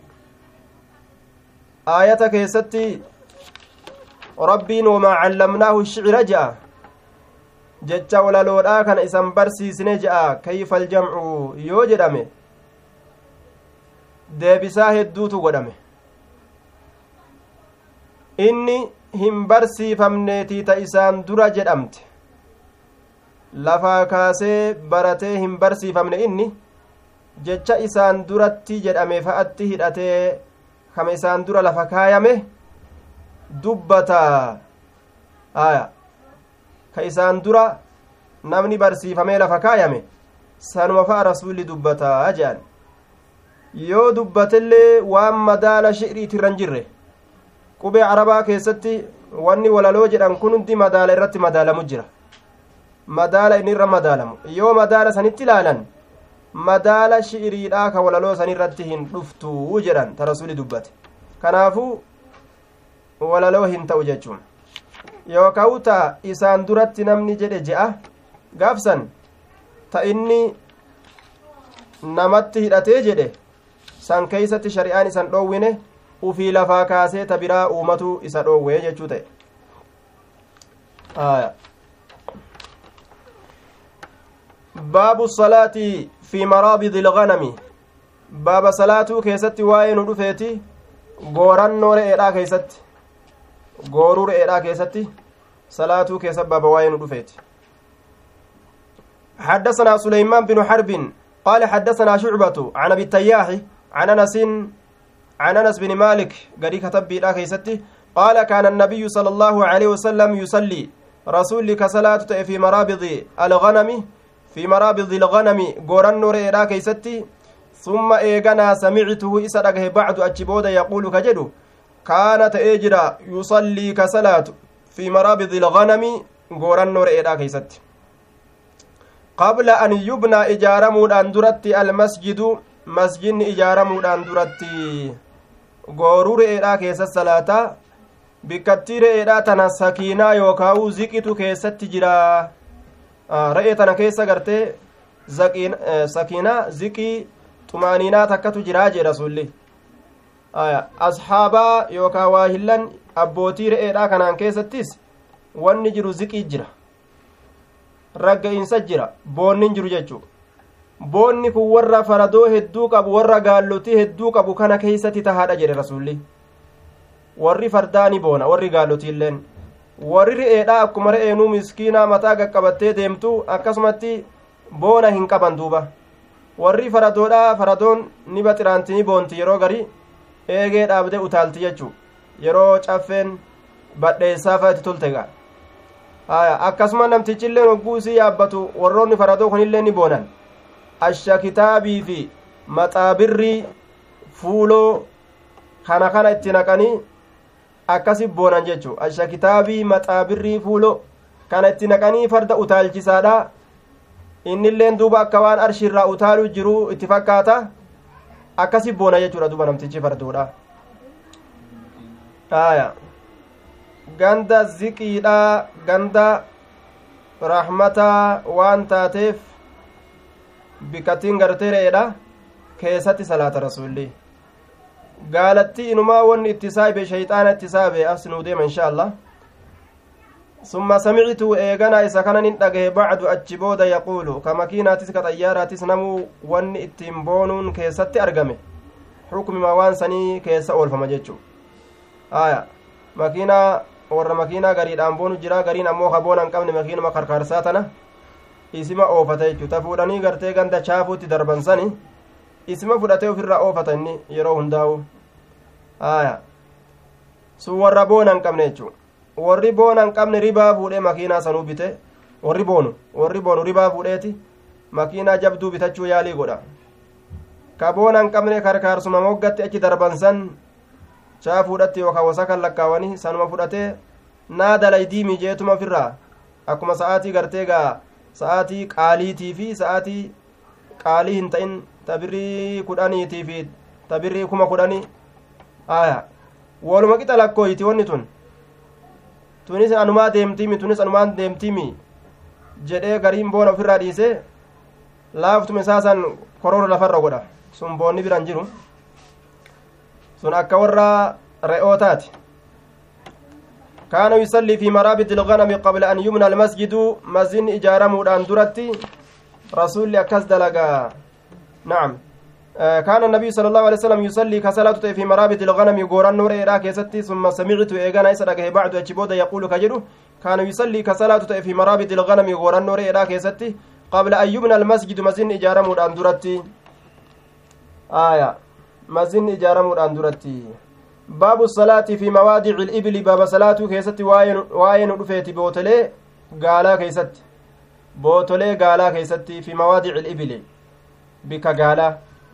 aayata keessatti rabbiin wamaa callamnaahu shicira je'a jecha walaloodhaa kana isan barsiisne je'a kayfa aljamcu yoo jedhame deebisaa hedduutu godhame inni hin barsiifamneetii ta isaan dura jedhamte lafaa kaasee baratee hin barsiifamne inni jecha isaan duratti jedhame fa'atti hidhatee kama isaan dura lafa kaayame dubbata aya ka isaan dura namni barsiifamee lafa kaayame sanuma fa'a rasuulli dubbataa jedhan yoo dubbatellee waan madaala shi'riitirran jirre qubee arabaa keessatti wanni walaloo jedhan kun hundi madaala irratti madaalamu jira madaala inni irra madaalamu yoo madaala sanitti ilaalan madaala shi'riidhaa ka walaloo san irratti hin dhuftuu jedhan ta rasuli dubbate kanaafuu walaloo hin ta'u jechuun yookaan ta isaan duratti namni jedhe je'a gaafsan ta inni namatti hidhatee jedhe san keeysatti shari'aan isan dhoowwine ufii lafaa kaasee ta biraa uumatu isa dhoowwee jechuu ta'e aya baabu salaati fi maraabidi ilganami baaba salaatuu keessatti waa'ee nu dhufeeti goorannoo re'eedhaa keessatti gooruu re'eedhaa keessatti salaatuu keessatti baaba waa'ee nu dhufeeti حدثنا سليمان بن حرب قال حدثنا شعبة عن أبي التياح عن أنس عن أنس بن مالك قال كتب بلا كيستي قال كان النبي صلى الله عليه وسلم يصلي رسولك صلاة في مرابض الغنم في مرابض الغنم قرن رئيرا كيستي ثم إيقنا سمعته إسرقه بعد أجبود يقول كجدو كانت إجرا يصلي كصلاة في مرابض الغنم قرن رئيرا كيستي قبل أن يبنى إجارمود أندرت المسجد مسجد إجارمود أندرت غورور إيرا كيس الصلاة بكتير إيرا تنا سكينة يوكاو زكيتو كيس تجرا رأيتنا كيس غرتي سكينة زكي طمانينة تكتو جراجي رسولي أصحابا يوكاو هلن أبوتير إيرا كنان كيس التيس ونجرو زكي جرا ragga'iinsa jira boonni jiru jechuu boonni kun warra faradoo hedduu qabu warra gaallotii hedduu qabu kana keeysatti tahaadha jedhe rasulli warri fardaani boona warri gaallotiilleen warri re'eedha akkuma re'eenuu miskiinaa mataa qaqqabattee deemtu akkasumatti boona hin qaban duuba warri faradoodha faradoon ni baxiraanti ni boonti yeroo gari eegee dhaabde utaalti jechuu yeroo caffeen badheessaa fa'atti tolte gaa aya akkasuma namtichilleen hogguu isii yaabbatu warroonni faradoo kunillee ni boonan asha kitaabii fi maxaabirrii fuuloo kana kana itti naqanii akkasi boonan jechuu asha kitaabii maxaabirrii fuulo kana itti naqanii farda utaalchisaadha innilleen duuba akka waan arshiirraa utaaluu jiru itti fakkaata akkasi boona jechuudha duuba namtichi farduudha aya ganda ziqiidha ganda rahmataa waan taateef bikattiin gartee re'eedha keessatti salaata rasuulli gaalatti inumaa wanni itti saabe shayxaana itti saabe asnuu deema insha allah summa samictu eegana isa kanan hin dhagahe bacdu achi booda yaquulu ka makiinaatis ka xayyaaraatis namuu wanni ittiin boonuun keessatti argame xukmima waan sanii keessa oolfama jechuu aya makiinaa warra makiinaa gariidhaan boonu jira gariin ammoo ka boona hin qabne makiinuma karkaarsaa tana isima oofata jechuu ta fuudhanii gartee ganda chaafuutti darbansani isima fudhatee ofirraa oofata inni yeroo hundaa'u aya sun warra boona hin qabne jechuu warri boona hin qabne ribaa fuudhee makiinaa sanuu bite warri boonu warri boonu ribaa fuudheeti makiinaa jabduu bitachuu yaalii godha ka boona hin qabne karkaarsuma moggatti achi darbansan chaa fuudhatti yookaan wasakan lakkaawanii sanuma fudhatee naa dalaydii mijeetuma ofirraa akkuma sa'aatii gartee gaa sa'aatii qaaliitii fi sa'aatii qaalii hin ta'in tabirrii kudhaniitii fi tabirrii kuma kudhanii aya waluma qixa lakkooyti wanni tun tunis anumaa deemtiimi tunis anumaan deemtiimi jedhee gariin boona ofirraa dhiise laaftume isaasan korora lafarra godha sun boonni biran jiru sun akka warra re'ootaati kaana yusallii fi maraabidi ilganami qabla an yumna almasjidu masjidni ijaaramuudhaan duratti rasulli akkas dalagaa na'am كان النبي صلى الله عليه وسلم يصلي كصلاة في مرابط الغنم غوران نور إيرا كيستي ثم سمعت إيغانا يسرقه بعد أجبود يقول كجرو كان يصلي كصلاة في مرابط الغنم غوران نور إيرا كيستي قبل أن يبنى المسجد مزين إجارة مودان درتي آية مزين إجارة مودان درتي باب الصلاة في مواضع الإبل باب صلاة كيستي واين واين رفيتي بوتلي غالا كيستي بوتلي غالا كيستي في مواضع الإبل بك غالا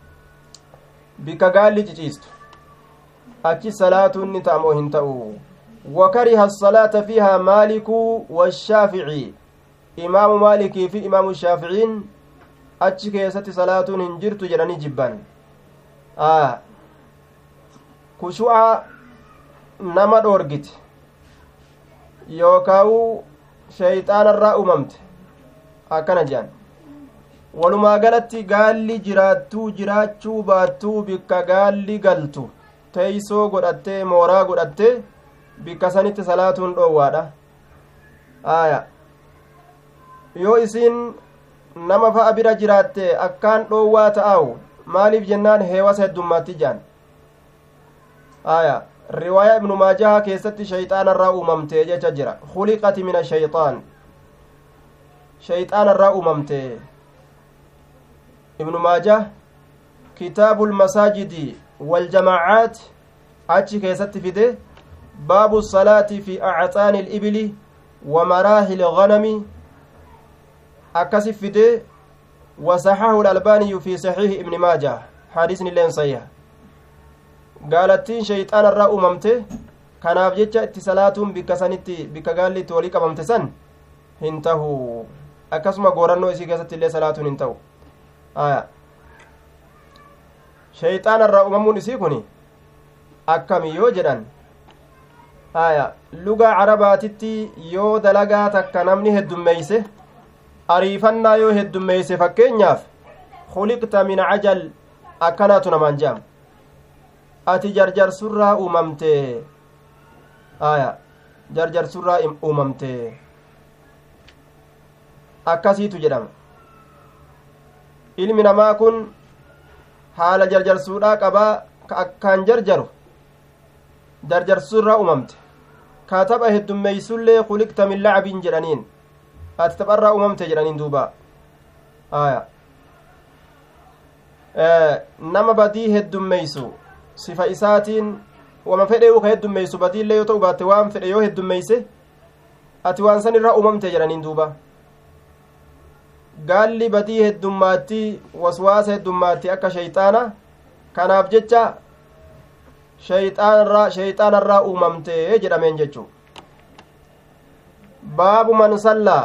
bika gaalli ciciistu achi salaatuun ni ta'amoo hin ta'u wakariha asalaata fiihaa maaliku washaafici imaamu maalikii fi imaamu shaaficiin achi keessatti salaatuun hin jirtu jedhanii jibban kushu'a nama dhoorgiti yookaawu shayxaanarraa uumamte akkana jedhan walumaa galatti gaalli jiraattuu jiraachuu baattuu bikka gaalli galtu teeysoo godhattee mooraa godhattee bikka sanitti salaatuun dhoowwaadha aya yoo isiin nama fa'a bira jiraatte akkaan dhoowwaa ta'aawu maaliif jennaan heewasa heddummaatti jaan aya riwaayaa ibnu maajaha keessatti shayxaanarraa uumamte jecha jira khuliqati min ashayxaan shayxaanarraa uumamte ابن ماجه كتاب المساجد والجماعات أتشي كيست فيده باب الصلاة في أعطان الإبل ومراحل الغنم أكسف فيده وصححه الألباني في صحيح ابن ماجه حديث لين صحيح قالت شيطان الرأو ممته كان أفجتش اتصالاتهم بكسانتي بكقالي توليك ممتسن هنتهو أكسما قورنو إسي كيست اللي صلاتون هنتهو aya shayxaan irraa uumamuun isii kun akkami yoo jedhan aya lugaa carabaatitti yoo dalagaa takka namni heddummeeyse ariifannaa yoo heddummeeyse fakkeenyaaf khuliqta min cajal akkanaatu namaan je'am ati jarjarsurraa uumamte aya jarjarsurraa uumamte akkasiitu jedhama ilmi namaa kun haala jarjarsuudhaa qabaa ka akkaan jarjaru jarjarsuurraa uumamte ka tapha heddummeeysullee khuliqta min lacbiin jedhaniin ati tapharraa uumamte jedhaniin duuba aya nama badii heddummeeysu sifa isaatiin wama fedhe ka heddummeeysu badiillee yoo ta'u baatte waan fedhe yoo heddummeeyse ati waan san irraa uumamte jedhaniin duuba gaalli badii heddummaatti waswaasa heddummaatti akka shayxaana kanaaf jecha shayxaanarraa shayxaanarraa uumamtee jedhameen jechuu baabu man sallaa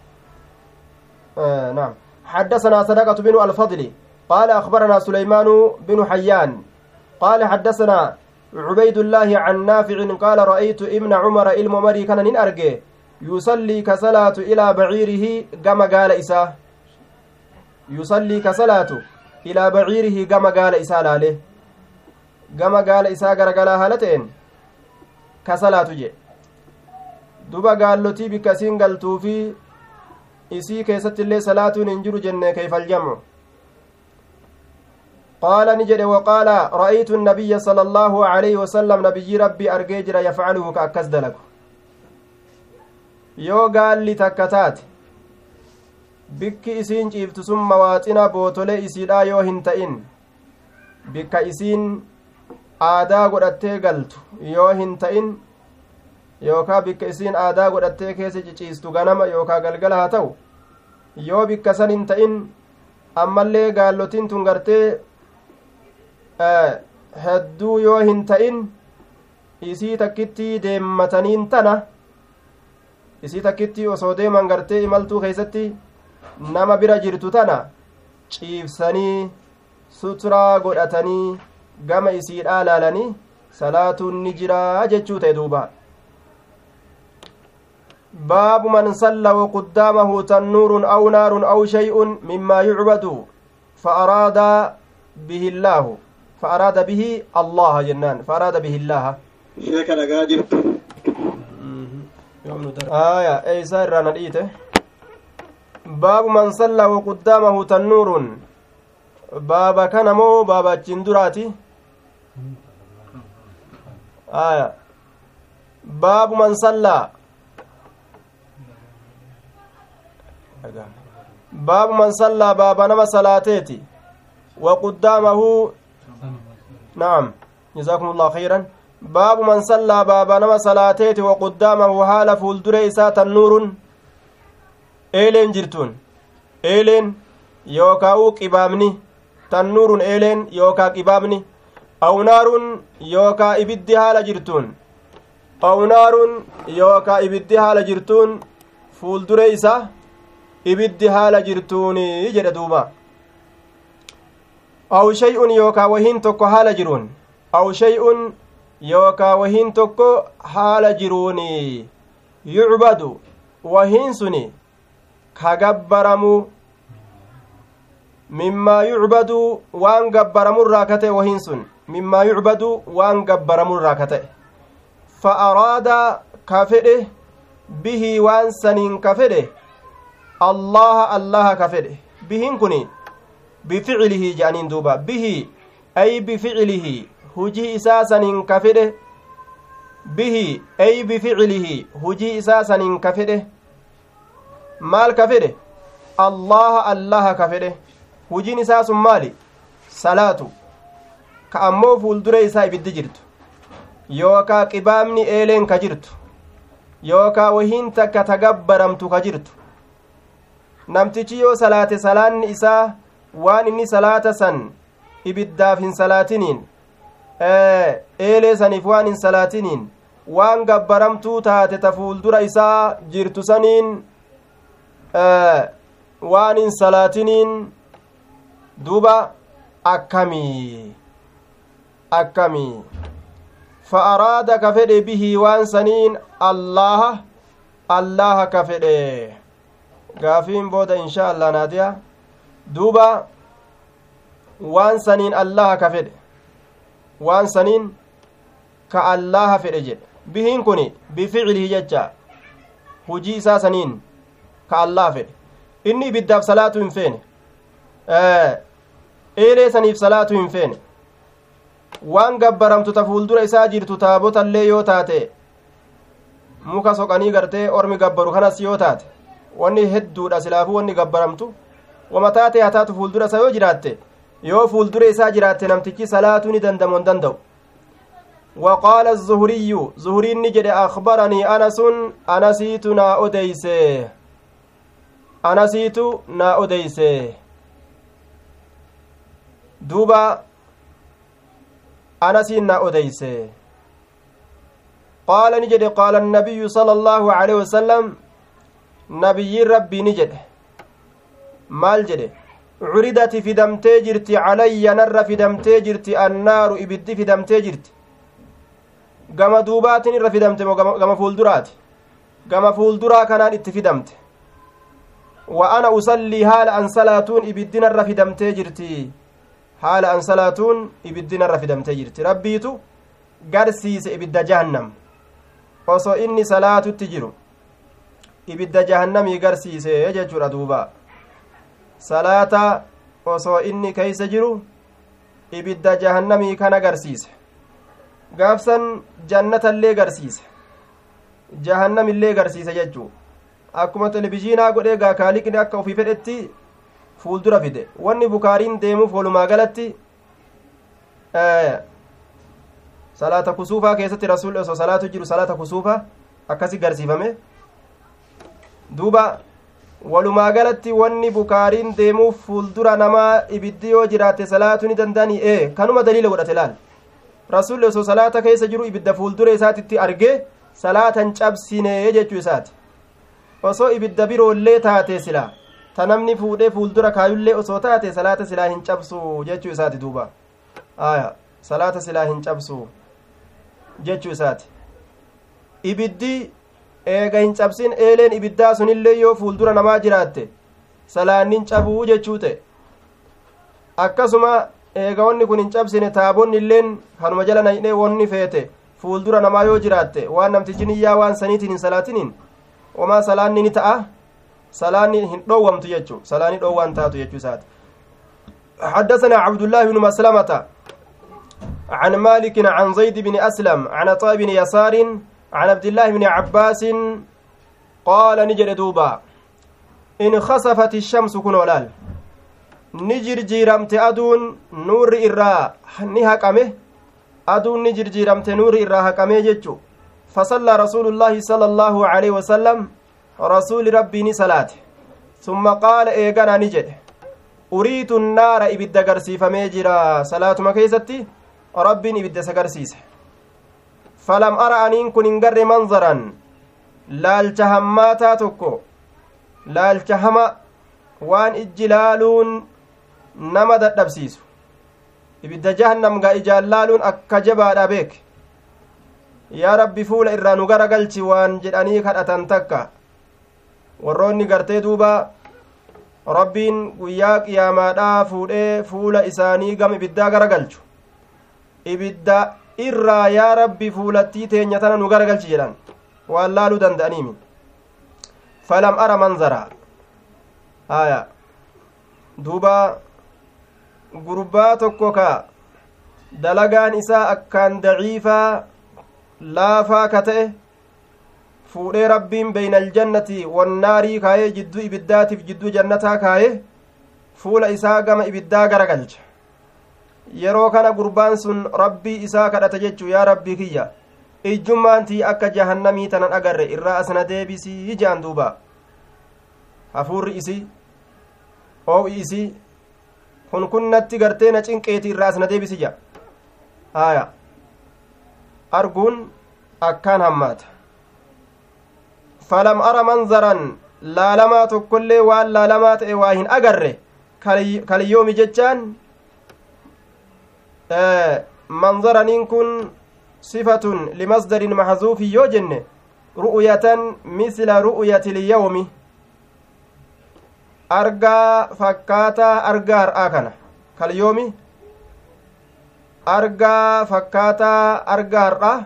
آه نعم حدثنا صدقة بن الفضل قال أخبرنا سليمان بن حيان قال حدثنا عبيد الله عن نافع قال رأيت ابن عمر الممري كان نرجع يصلي كصلاة إلى بعيره كما قال إساه يصلي كصلاة إلى بعيره كما قال إساه لاله كما قال إساه قرقلا هالتين كصلاة جي دوبا قال لتي بكسين قلتو في isii keessatti illee salaatuun hin jiru jenne kayfa aljamu qaala ni jedhe waqaala ra'aytu annabiyya sala allaahu alayhi wasallam nabiyyi rabbii argee jira yafcaluhu ka akkas dalagu yoo gaalli takka taate bikki isiin ciiftu sun mawaaxina bootole isiidhaa yoo hin ta'in bikka isiin aadaa godhattee galtu yoo hin ta'in yookaa bikka isiin aadaa godhattee keessa ciciistu ganama yookaa galgala haa ta'u yoo bikka san hin ta'in ammallee gaallotiin tun gartee hedduu yoo hin ta'in isii takkittii deemmataniin tana isii takkittii osoo deeman gartee imaltuu keessatti nama bira jirtu tana ciibsanii suturaa godhatanii gama isiidhaa laalanii salaatuun ni jiraa jechuu ta'e duuba باب من صلى وقدامه تنور أو نار أو شيء مما يعبد فأراد به الله فأراد به الله جنان فأراد به الله
شيخ الأجاجر
آية أي سائر نديته باب من صلى وقدامه تنور باب كان مو باب جندراتي آية باب من صلى باب من صلى باب نما صلاتيتي وقدامه نعم جزاكم الله خيرا باب من صلى باب نما صلاتيتي وقدامه حال فولدر إساء النور إيلين جرتون إيلين يوكاو قبامني تنور إيلين يوكا قبامني أو نار يوكا إبدي حال جرتون أو نار يوكا إبدي حال جرتون فولدر إساء ibiddi haala jirtuuni jedhe duuba aw shay'un yookaa wahiin tokko haala jiruun aw shay'un yookaa wahiin tokko haala jiruuni yucbadu wahiin suni ka gabbaramu mimmaa yucbadu waan gabbaramurraa ka ta'e wahiin sun mimmaa yucbadu waan gabbaramurraa ka ta'e fa araada ka fedhe bihii waan saniin ka fedhe الله الله كفر بهن كني بفعله جانين دوبا به أي بفعله هجي إساسا كفر به أي بفعله هجي إساسا كفر مال كفر الله الله كفر هجي إساس مالي صلاة كأمو فولدر إساء بالدجرت يوكا قبامني إيلين كجرت يوكا وهين تك تغبرمت كجرت namtichi yoo salaate salaanni isaa waan inni salaata san ibiddaaf hin salaatiniin eelee saniif waan hin salaatiniin waan gabbaramtuu taate ta fuuldura isaa jirtu saniin waan hin salaatiniin duba akkamii akkamii fa araada ka fedhe bihii waan saniin allaha allaha ka fedhe gaafiin booda insha allah naadiya duuba waan saniin allaha ka fedhe waan saniin ka allaha fedhe jedhe bihiin kun bificilihi jecha hujii isaa saniin ka allaha fedhe inni ibiddaaf salaatu hin feene eelee saniif salaatu hin feene waan gabbaramtu ta fuuldura isaa jirtu taabotallee yoo taate muka soqanii gartee ormi gabbaru kanas yoo taate wanni hedduudha silaafuu wanni gabbaramtu wama taate haa taatu fuuldura isaa yoo jiraatte yoo fuuldura isaa jiraatte namtichi salaatuu ni dandamu hin danda'u وقال الزهري زهري نجد أخبرني أنس أنسيت نا أديس أنسيت نا أديس دوبا أنسين أديس قال نجد قال النبي صلى الله عليه وسلم نبي ربي نجد مال جد عردت في دمتي جرتي علي نر في دمتي جرتي النار إبد في دمتي جرتي قام دوبات نر في دمتي قام فولدرات قام فولدرا كان اتفدمت وأنا أصلي حال أن صلاتون إبد نر في دمتي جرتي حال أن صلاتون إبد نر في دمتي جرتي ربيتو قرسيس إبد جهنم osoo inni salaatutti jiru ibidda jahannamii garsiise jechuudha duuba salaata osoo inni keeysa jiru ibidda jahannamii kana garsiise gaafsan jannatallee garsiise jahannamillee garsiise jechuu akkuma televizhiinaa godhee gaa kaaliqni akka ofii fedhetti fuuldura fide wanni bukaariin deemuuf walumaa galatti salaata kusuufaa keessatti rasuulli osoo salaatu jiru salaata kusuufaa akkasi garsiifame duuba walumaa galatti wanni bukaariin deemuuf fuuldura namaa ibiddi yoo jiraate salaatu ni danda'anii ee kanuma daliila godhate laal rasuulli osoo salaata keessa jiru ibidda fuuldura isaatitti argee salaatan cabsine jechuu isaati osoo ibidda biroollee taate silaa ta namni fuudhee fuuldura kaayullee osoo taate salaata silaa hin cabsu jechuu isaati duuba aya salaata silaa hin cabsu jechuu isaati ibiddi eega hin cabsin eeleen ibiddaa sunillee yoo fuuldura namaa jiraatte salaannin cabuu jechuu ta'e akkasuma eega wanni kun hin cabsine taabonni illeen kanuma jala nayinee wanni feete fuuldura namaa yoo jiraatte waan namtichi niyyaa waan saniitiin hin salaatiniin wamaa salaanni ni ta'a salaanni hin dhoowwamtu jechuu salaanni dhoowwaan taatu jechuu isaati حدثنا عبد الله بن مسلمة عن مالك عن زيد بن أسلم عن عطاء بن يسار عن عبد الله بن عباس قال نجر دوبا إن خسفت الشمس كنولال نجر جيرمت أدون نور إرى نهكمه أدون نجر جيرمت نور إرى هكمه ججو فصلى رسول الله صلى الله عليه وسلم رسول ربي صلاة ثم قال إيقنا نجر أريد النار إبدا قرسي فميجرا صلاة مكيستي ربي إبدا سقرسيس فلم أرى أن كن انقر منظرا لالتهماتا تكو لالتهم وان إجلالون نمدت نبسيس إبدا جهنم قا إجلالون أكجبا دابيك يا ربي فول إرانو غرقلتي وان جداني كدأتان تكا warroonni gartee duuba rabbiin guyyaa qiyaamaadhaa fuudhee fuula isaanii gama ibiddaa garagalchu ibidda irraa yaa rabbi fuulattii teenya tana nu garagalchi jedhan waan laaluu danda'aniimi falam ara manzara haya duuba gurbaa tokko ka dalagaan isaa akkaan daciifaa laafaa ka ta'e fuudhee rabbiin bayna aljannati wannaarii kaayee jidduu ibiddaatiif jidduu jannataa kaayee fuula isaa gama ibiddaa garagalcha yeroo kana gurbaan sun rabbii isaa kadhata jechuu yaa rabbii kiyya ijjummaantii akka jahannamii tanan agarre irraa asna deebisii jaan duuba hafuurri isii oo'i isii kun kunnatti gartee na cinqeeti irraa asna deebisi ja haya arguun akkaan hammaata فلم أرى منظرا لا لما تكل ولا لما تواهن أجر كاليوم جتان آه منظرا إن كن صفة لمصدر محذوف يوجن رؤية مثل رؤية اليوم أرجى فكاتا أرجى أكنا كاليوم أرجى فكاتا أرجى أرجى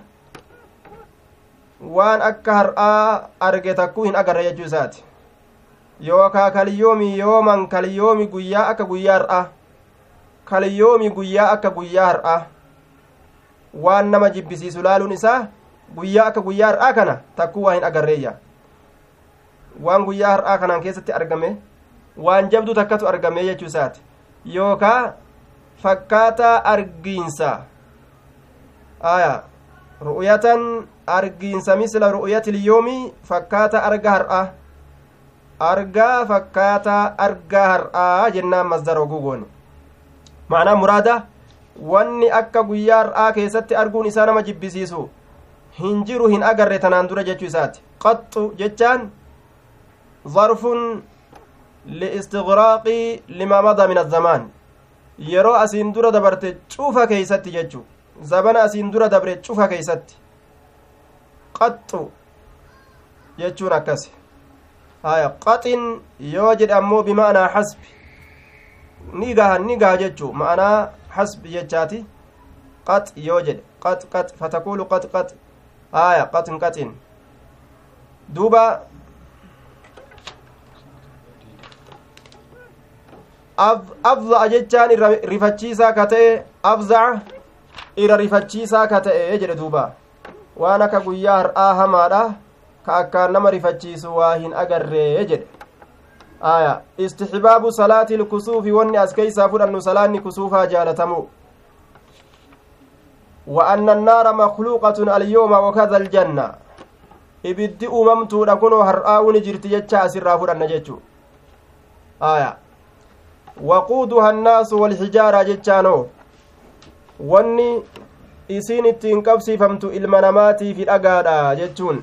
waan akka har'aa arge takkuu hin agarre jechuu isaati yookaa kaliyoomi yooman kaliyoomi guyyaa akka guyyaa har'aa kaliyoomi guyyaa akka guyyaa har'aa waan nama jibbisiisu laaluun isaa guyyaa akka guyyaa har'aa kana takkuu waa hin agarreeyya waan guyyaa har'aa kanaan keessatti argame waan jabdu takkatu argame jechuu isaati yookaa fakkaataa argiinsa aya ru'yatan argiinsa misla ru'yati ilyoomi fakkaata arga har'a argaa fakkaata argaa har'aa jennaan masdara gugoon ma'anaa muraada wanni akka guyyaa har'aa keessatti arguun isaa nama jibbisiisu hin jiru hin agarre tanaan dura jechuu isaati qaxxu jechaan zarfun liistighraaqi limaa mada min azzamaan yeroo asiin dura dabarte cufa keeysatti jechuu zabana asiin dura dabre cufa keeysatti qaxxu jechuun akkasi haya qaxin yoo jedhe ammoo bimaanaa hasbi ni gaha ni gaha jechuu ma'anaa hasbi jechaati qax yoo jedhe qax qax fatakuulu qax qax haya qaxin qaxin duuba afza'a jechaan irra rifachiisaa ka ta'e afza'a irra rifachiisaa ka ta'e jedhe duuba waan akka guyyaa har'aa hamaadha ka akkaan nama rifachiisu waa hin agarree jedhe aya istixbaabu salaati ilkusuufi wanni as keeysaa fudhannu salaanni kusuufaa jaalatamu wa anna annaara makluuqatun alyooma wakadha aljanna ibiddi uumamtuudha kunoo har'aa'uni jirti jecha asirraa fudhanna jechuu aya waquuduha annaasu walxijaara jechaanoo wanni isiin ittiin qabsiifamtu ilma namaatiifi dhagaadha jechuun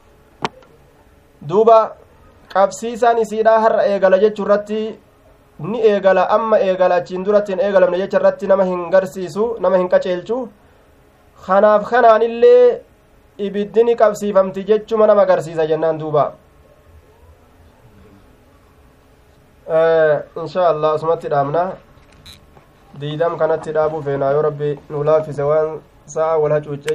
duuba qabsiisaan isiidhaa har'a eegala jechuu irratti ni eegala amma eegala achiin duratti hin eegalamne jecha irratti nama hin garsiisu nama hin qaceelchu kanaaf kanaanillee ibiddi ni qabsiifamti jechuma nama agarsiisa jennaan duuba insha allah asumatti dhaabna diidam kanatti dhaabuu feena yoo rabbi nu laaffise waan sa'a wal hacuucce